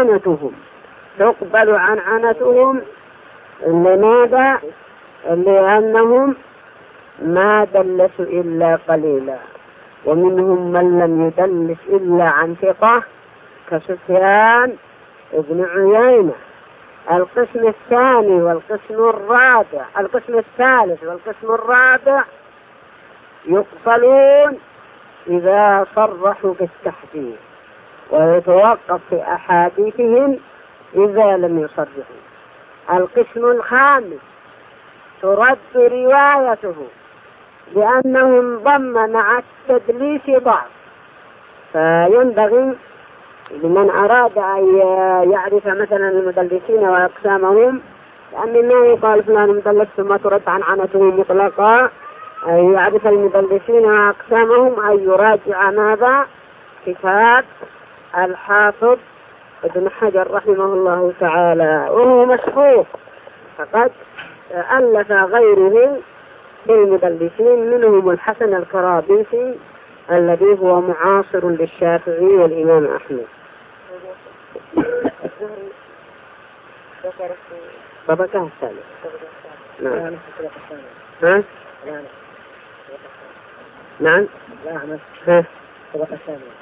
عنعنتهم لماذا؟ لأنهم ما دلسوا إلا قليلا ومنهم من لم يدلس إلا عن ثقة كسفيان ابن عيينة. القسم الثاني القسم الثالث والقسم الرابع يقبلون إذا صرحوا بالتحديد ويتوقف في أحاديثهم إذا لم يصرحوا. القسم الخامس ترد روايته لأنه انضم مع التدليس ضعف. فينبغي لمن أراد أن يعرف مثلا المدلسين وأقسامهم لأن ما يقال فلان مدلس ثم ترد عن عنته مطلقا أن يعرف المدلسين وأقسامهم أن يراجع ماذا؟ كتاب الحافظ ابن حجر رحمه الله تعالى وهو مشهور فقد ألف غيره في المدلسين منهم الحسن الكرابيسي الذي هو معاصر للشافعي والإمام أحمد. طبقة الثالثة. نعم. ها؟ نعم. ها؟ طبقة الثانية.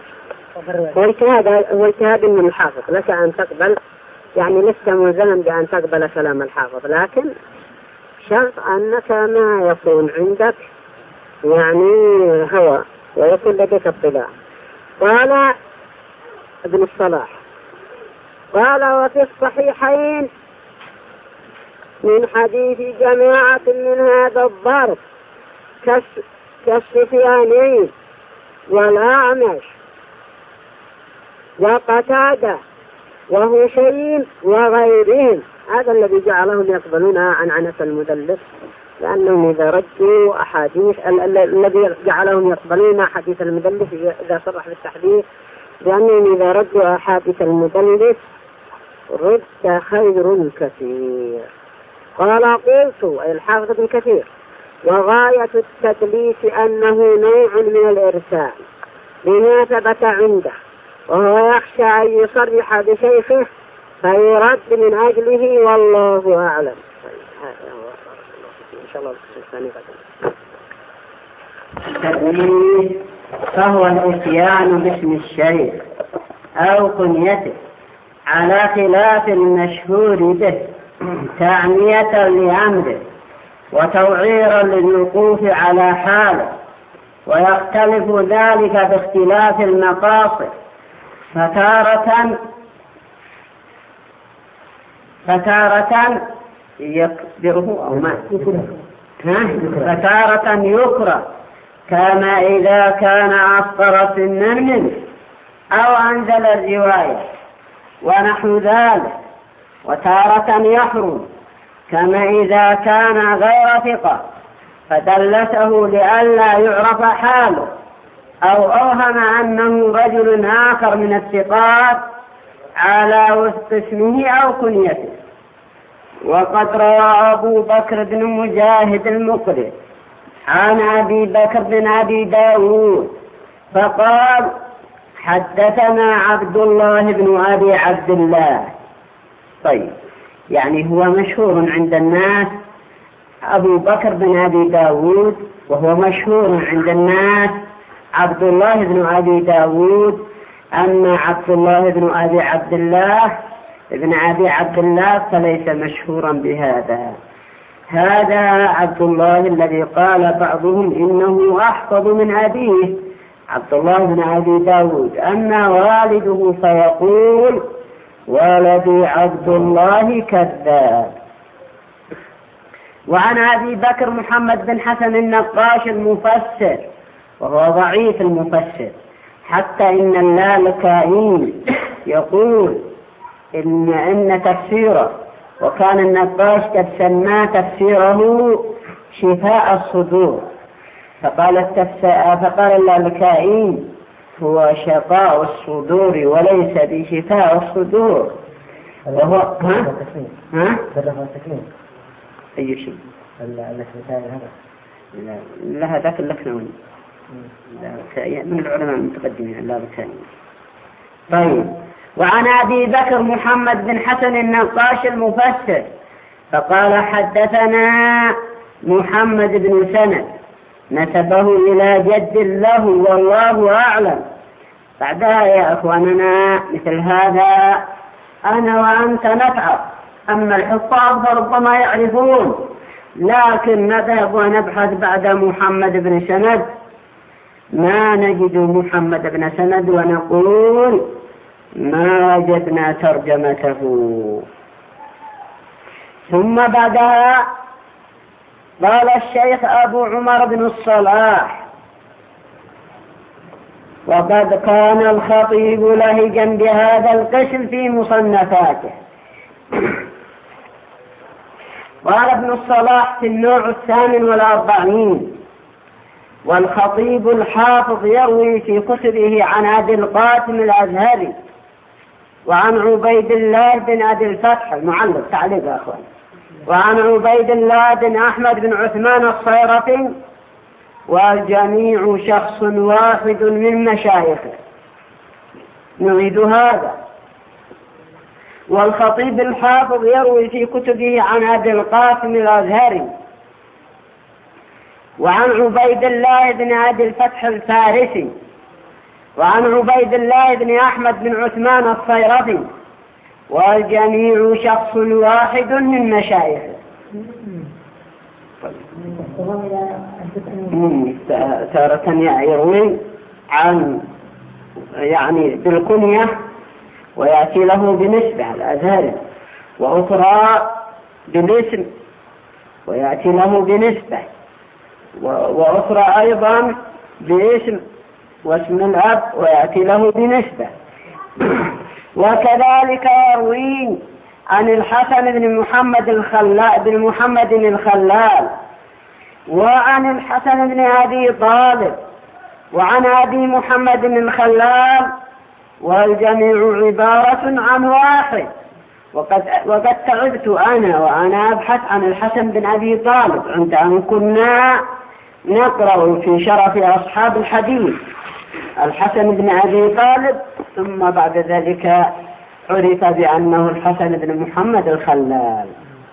واجتهاد من الحافظ لك أن تقبل يعني لست ملزما بأن تقبل كلام الحافظ لكن شرط أنك ما يكون عندك يعني هوى ويكون لديك اطلاع. قال ابن الصلاح قال وفي الصحيحين من حديث جماعة من هذا الضرب كالسفيانين والأعمش وقتادة وهشيم وغيرهم. هذا الذي جعلهم يقبلون عن عنة المدلس لأنهم إذا ردوا أحاديث الذي جعلهم يقبلون حديث المدلس إذا صرح بالتحديث لأنهم إذا ردوا أحاديث المدلس رد خير كثير. قال قلت أي الحافظ ابن كثير وغاية التدليس أنه نوع من الإرسال لما ثبت عنده وهو يخشى أن يصرح بشيخه فيرد من أجله والله أعلم. إن شاء الله التدليس فهو الإتيان باسم الشيخ أو كنيته على خلاف المشهور به تعنية لأمره وتوعيرا للوقوف على حاله ويختلف ذلك باختلاف المقاصد فتارة يكبره أو ما فتارة يكره كما إذا كان أصغر سنا منه أو أنزل الرواية ونحو ذلك. وتارة يحرم كما إذا كان غير ثقة فدلسه لئلا يعرف حاله أو أوهم أنه رجل آخر من الثقات على وفق اسمه أو كنيته. وقد روى أبو بكر بن مجاهد المقرئ عن أبي بكر بن أبي داود فقال حدثنا عبد الله بن أبي عبد الله. طيب، يعني هو مشهور عند الناس أبو بكر بن أبي داود، وهو مشهور عند الناس عبد الله بن أبي داود. أما عبد الله بن أبي عبد الله ابن أبي عبد الله فليس مشهورا بهذا. هذا عبد الله الذي قال بعضهم إنه أحفظ من أبيه، عبد الله بن أبي داود. أما والده فيقول ولدي عبد الله كذاب. وعن أبي بكر محمد بن حسن النقاش المفسر، وهو ضعيف المفسر، حتى إن اللالكائي يقول إن تفسيره، وكان النقاش قد سماه تفسيره شفاء الصدور، فقال اللالكائي هو شفاء الصدور وليس بشفاء الصدور. وهو أي شيء؟ لا هذاك اللكنوي من العلماء المتقدمين اللالكائي. طيب، وعن أبي بكر محمد بن حسن النقاش المفسر فقال حدثنا محمد بن سند نسبه إلى جد له والله أعلم. بعدها يا أخواننا مثل هذا أنا وأنت نفعل، أما الحفاظ فربما يعرفون، لكن نذهب ونبحث بعد محمد بن سند ما نجد محمد بن سند ونقول ما وجدنا ترجمته. ثم بعدها قال الشيخ أبو عمر بن الصلاح وقد كان الخطيب لهجا بهذا القسم في مصنفاته. قال ابن الصلاح في النوع 48: والخطيب الحافظ يروي في كتبه عن أبي القاسم الأزهري وعن عبيد الله بن أبي الفتح المعلق تعليق يا أخوان، وعن عبيد الله بن أحمد بن عثمان الصيرفي، والجميع شخص واحد من مشايخه. نريد هذا. والخطيب الحافظ يروي في كتبه عن أبي القاسم الأزهري وعن عبيد الله بن أبي الفتح الفارسي وعن عبيد الله بن أحمد بن عثمان الصيرفي، والجميع شخص واحد من مشايخه. تارة يروي عن يعني بالكنية ويأتي له بنسبة الأزهري، وأخرى بالاسم ويأتي له بنسبة، وأخرى أيضا باسم واسم الأب ويأتي له بنسبة. وكذلك يروي عن الحسن بن محمد الخلال وعن الحسن بن أبي طالب وعن أبي محمد الخلال، والجميع عبارة عن واحد. وقد تعبت أنا وأنا أبحث عن الحسن بن أبي طالب عند أن كنا نقرأ في شرف أصحاب الحديث الحسن بن أبي طالب، ثم بعد ذلك عرف بأنه الحسن بن محمد الخلال.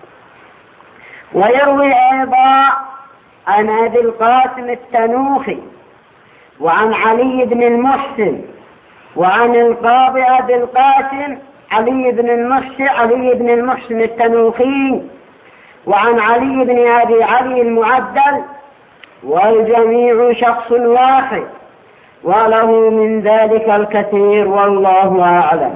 ويروي أيضا عن أبي القاسم التنوخي وعن علي بن المحسن وعن القاضي أبي القاسم علي بن المحسن التنوخي وعن علي بن أبي علي المعدل، والجميع شخص واحد، وله من ذلك الكثير والله أعلم.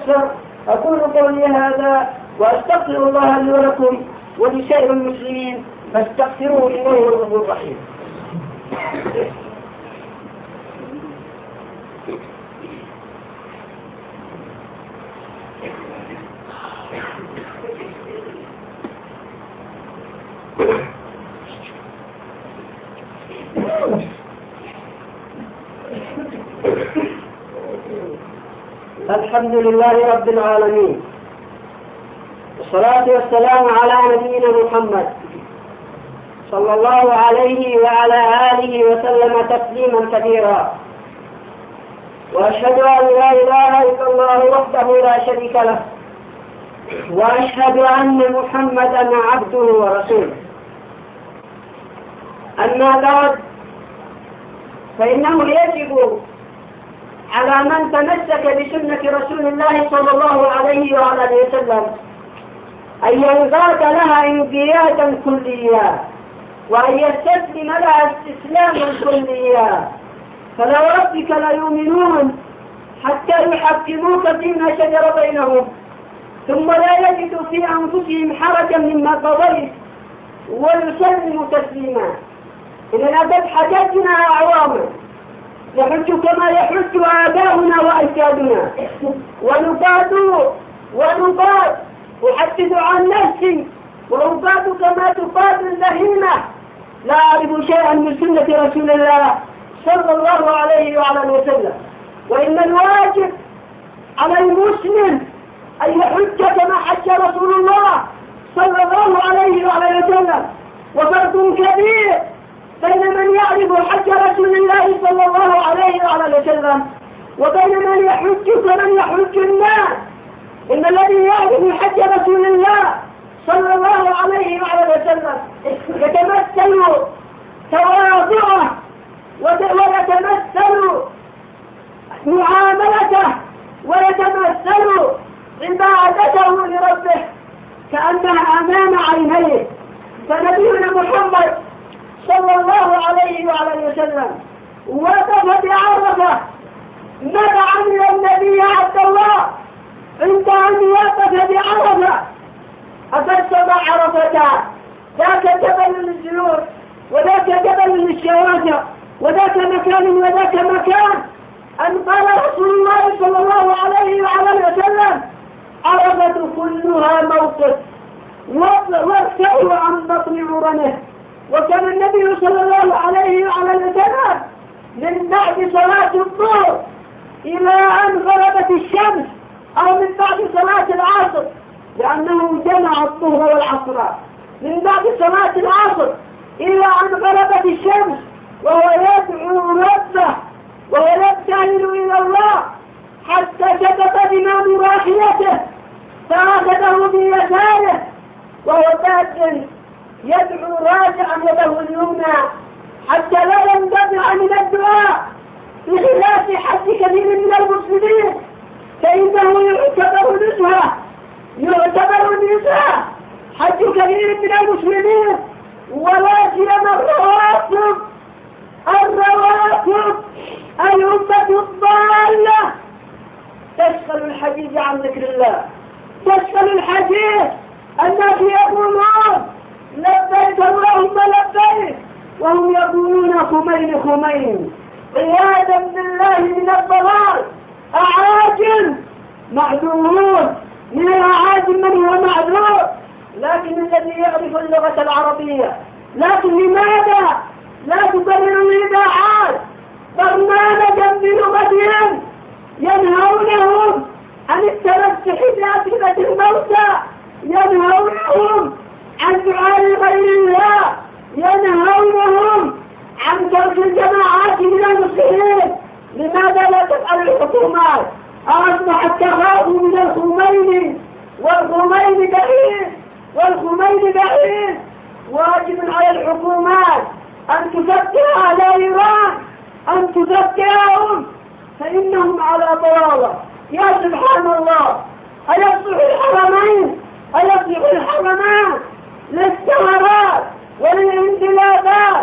أكثر. أقول قولي هذا وأستغفر الله لي ولكم ولسائر المسلمين فاستغفروه إنه هو الغفور الرحيم. الحمد لله رب العالمين، والصلاة والسلام على نبينا محمد صلى الله عليه وعلى آله وسلم تسليما كثيرا. وأشهد أن لا إله إلا الله وحده لا شريك له، وأشهد أن محمدا عبده ورسوله. أما بعد، فإنه يجب على من تمسك بسنة رسول الله صلى الله عليه وعلى وسلم أن ينقاد لها انقيادا كليا، وأن يستسلم لها استسلاما كليا. فلوربك لا يؤمنون حتى يحكموك فيما شجر بينهم ثم لا يجدوا في أنفسهم حرجا مما قضيت ويسلموا تسليما. إذن أتت حجتنا أعواما نحج كما يحج آباؤنا وأجدادنا، ونقاد أحدث عن نفسي وأقاد كما تقاد البهيمة. لا أعرف شيئا من سنة رسول الله صلى الله عليه وعلى وسلم. وإن الواجب على المسلم أن يحج كما حج رسول الله صلى الله عليه وعلى وسلم. وفرق كبير بين من يعرف حج رسول الله صلى الله عليه وعلى وسلم وبين من يحج كمن يحج الناس. إن الذي يعرف حج رسول الله صلى الله عليه وعلى وسلم يتمثل تواضعه ويتمثل معاملته ويتمثل عبادته لربه كأنها أمام عينيه. فنبينا محمد صلى الله عليه وعلى وسلم وقف بعرفة. ماذا عمل النبي عبد الله عند أن وقف بعرفة؟ أفسد عرفة، ذاك جبل للجلوس وذاك جبل للشواجع وذاك مكان وذاك مكان. أن قال رسول الله صلى الله عليه وعلى وسلم عرفة كلها موقف وارتعوا عن بطن عرنه. وكان النبي صلى الله عليه وعلى وسلم من بعد صلاة الظهر إلى أن غربت الشمس أو من بعد صلاة العصر، لأنه جمع الظهر والعصر، من بعد صلاة العصر إلى أن غربت الشمس وهو يدعو ربه وهو يبتهل إلى الله حتى سقط بمام راحلته فأخذه بيساره وهو باد يدعو راجعا يده اليمنى حتى لا ينقطع من الدعاء، بخلاف حج كثير من المسلمين فإنه يعتبر نزهة حج كثير من المسلمين. ولا سيما الرواتب الأمة الضالة تشغل الحديث عن ذكر الله، تشغل الحديث. الناس يقولون لبيك اللهم لبيك وهم يقولون خمين عياذا بالله من الضلال. أعاجم معذورون، من الأعاجم من هو معذور، لكن الذي يعرف اللغة العربية. لكن لماذا لا تبرر الإذاعات برنامجا بلغتهم ينهونهم عن التمسح بأسئلة الموتى، ينهونهم عن دعاء غير الله، ينهونهم عن ترك الجماعات من المسلمين؟ لماذا لا تفعل الحكومات؟ أصبح التخاف من الخميني والخميني بعيد. واجب على الحكومات أن تفكر على إيران، أن تفكرهم فإنهم على ضلالة. يا سبحان الله، أيصلح الحرمان للثورات وللانقلابات؟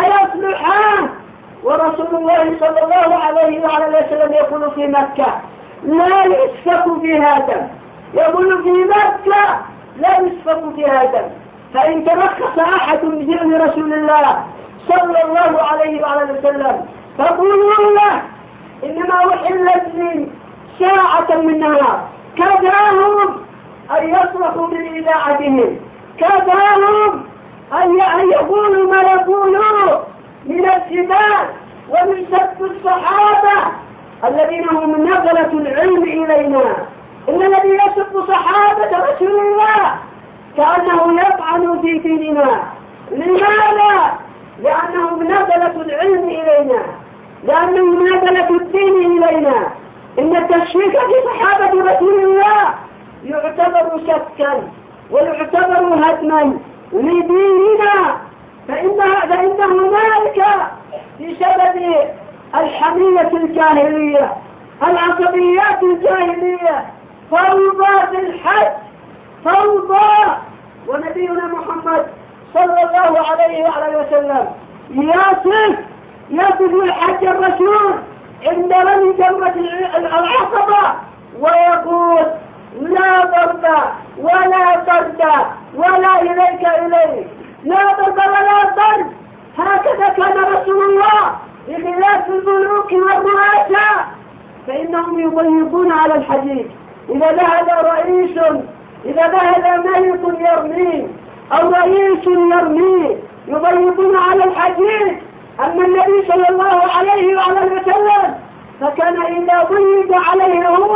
أيصلحان؟ ورسول الله صلى الله عليه وعلى وسلم يقول في مكة لا يسفك فيها دم. يقول في مكة لا يسفك فيها دم. فإن ترخص أحد بدين رسول الله صلى الله عليه وعلى وسلم فقولوا له إنما أحلت لي ساعة من نهار، كفاهم أن يصرخوا من إذاعتهم، كفاهم أن يقولوا ما يقولوا من السباب ومن سب الصحابة الذين هم نقلة العلم إلينا. إن الذي يسب صحابة رسول الله كأنه يطعن في ديننا. لماذا؟ لأنهم نقلة العلم إلينا، لأنهم نقلة الدين إلينا. إن التشكيك في صحابة رسول الله يعتبر شكا ويعتبر هدما لديننا، فإن هنالك بسبب الحمية الجاهلية، العصبيات الجاهلية، فوضى في الحج، فوضى. ونبينا محمد صلى الله عليه وعلى وسلم يصف الحج الرسول عند رمي جمرة العقبة ويقول لا ضرب ولا طرد ولا إليك إليه، لا ضرب ولا طرد. هكذا كان رسول الله بخلاف الملوك والرؤساء، فإنهم يضيقون على الحديث. إذا ذهب رئيس، إذا ذهب ملك يرميه أو رئيس يرميه يضيقون على الحديث. أما النبي صلى الله عليه وعلى وسلم فكان إذا ضيق عليه هو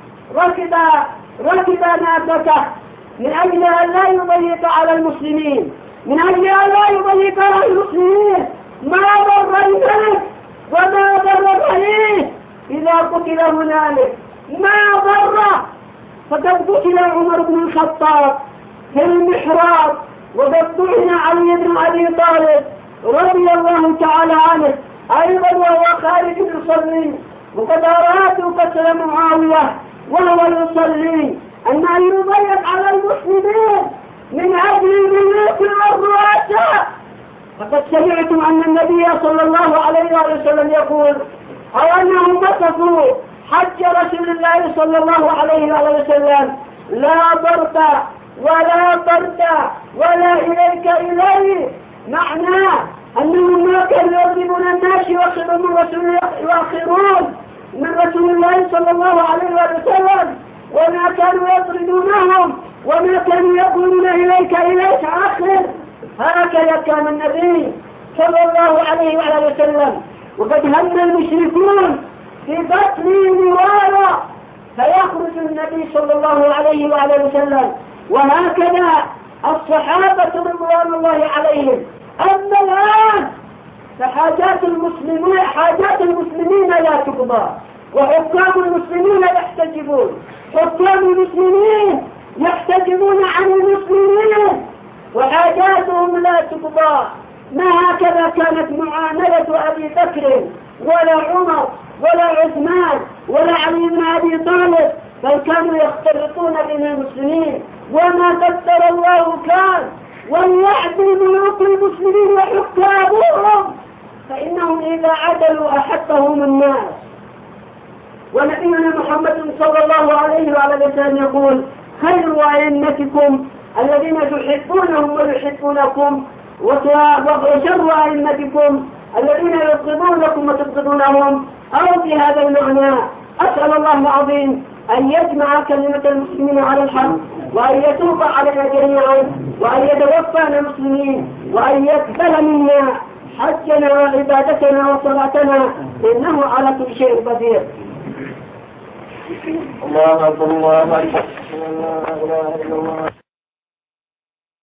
ركب ناقته من أجل أن لا يضيق على المسلمين، من أجل أن لا يضيق على المسلمين. ما ضر الملك وما ضر الرئيس إذا قتل هنالك، ما ضر. فقد قتل عمر بن الخطاب في المحراب، وقد طعن علي بن أبي طالب رضي الله تعالى عنه أيضا وهو خارج يصلي، وقد أرادوا قتل معاوية وهو يصلي. أن يضيق على المسلمين من أجل الملوك والرؤساء. فقد سمعتم أن النبي صلى الله عليه وسلم يقول أو أنهم وصفوا حج رسول الله صلى الله عليه وسلم لا ضرب ولا طرد ولا إليك إليه، معناه أنهم ما كانوا يضربون الناس يؤخرون من رسول الله صلى الله عليه وسلم، وما كانوا يطردونهم وما كانوا يقولون إليك آخر. هكذا كان النبي صلى الله عليه وسلم. وقد هم المشركون في قتل مرارا فيخرج النبي صلى الله عليه وسلم، وهكذا الصحابة رضوان الله عليهم. أما الآن فحاجات المسلمين لا تقضى، وحكام المسلمين يحتجبون، حكام المسلمين يحتجبون عن المسلمين وحاجاتهم لا تقضى. ما هكذا كانت معاملة أبي بكر ولا عمر ولا عثمان ولا علي بن أبي طالب، بل كانوا يختلطون بين المسلمين. وما قدر الله كان، وليعدل ملوك المسلمين وحكامهم، فإنهم إذا عدلوا أحبهم الناس. ونبينا محمد صلى الله عليه وسلم يقول خير أئمتكم الذين تحبونهم ويحبونكم، وشر أئمتكم الذين يبغضونكم وتبغضونهم، أو في هذا المعنى. أسأل الله العظيم أن يجمع كلمة المسلمين على الحق، وأن يتوب علينا جميعا، وأن يتوفانا مسلمين، وأن يقبل منا حجنا وعبادتنا وصلاتنا، إنه على كل شيء قدير. الله أكبر الله أكبر.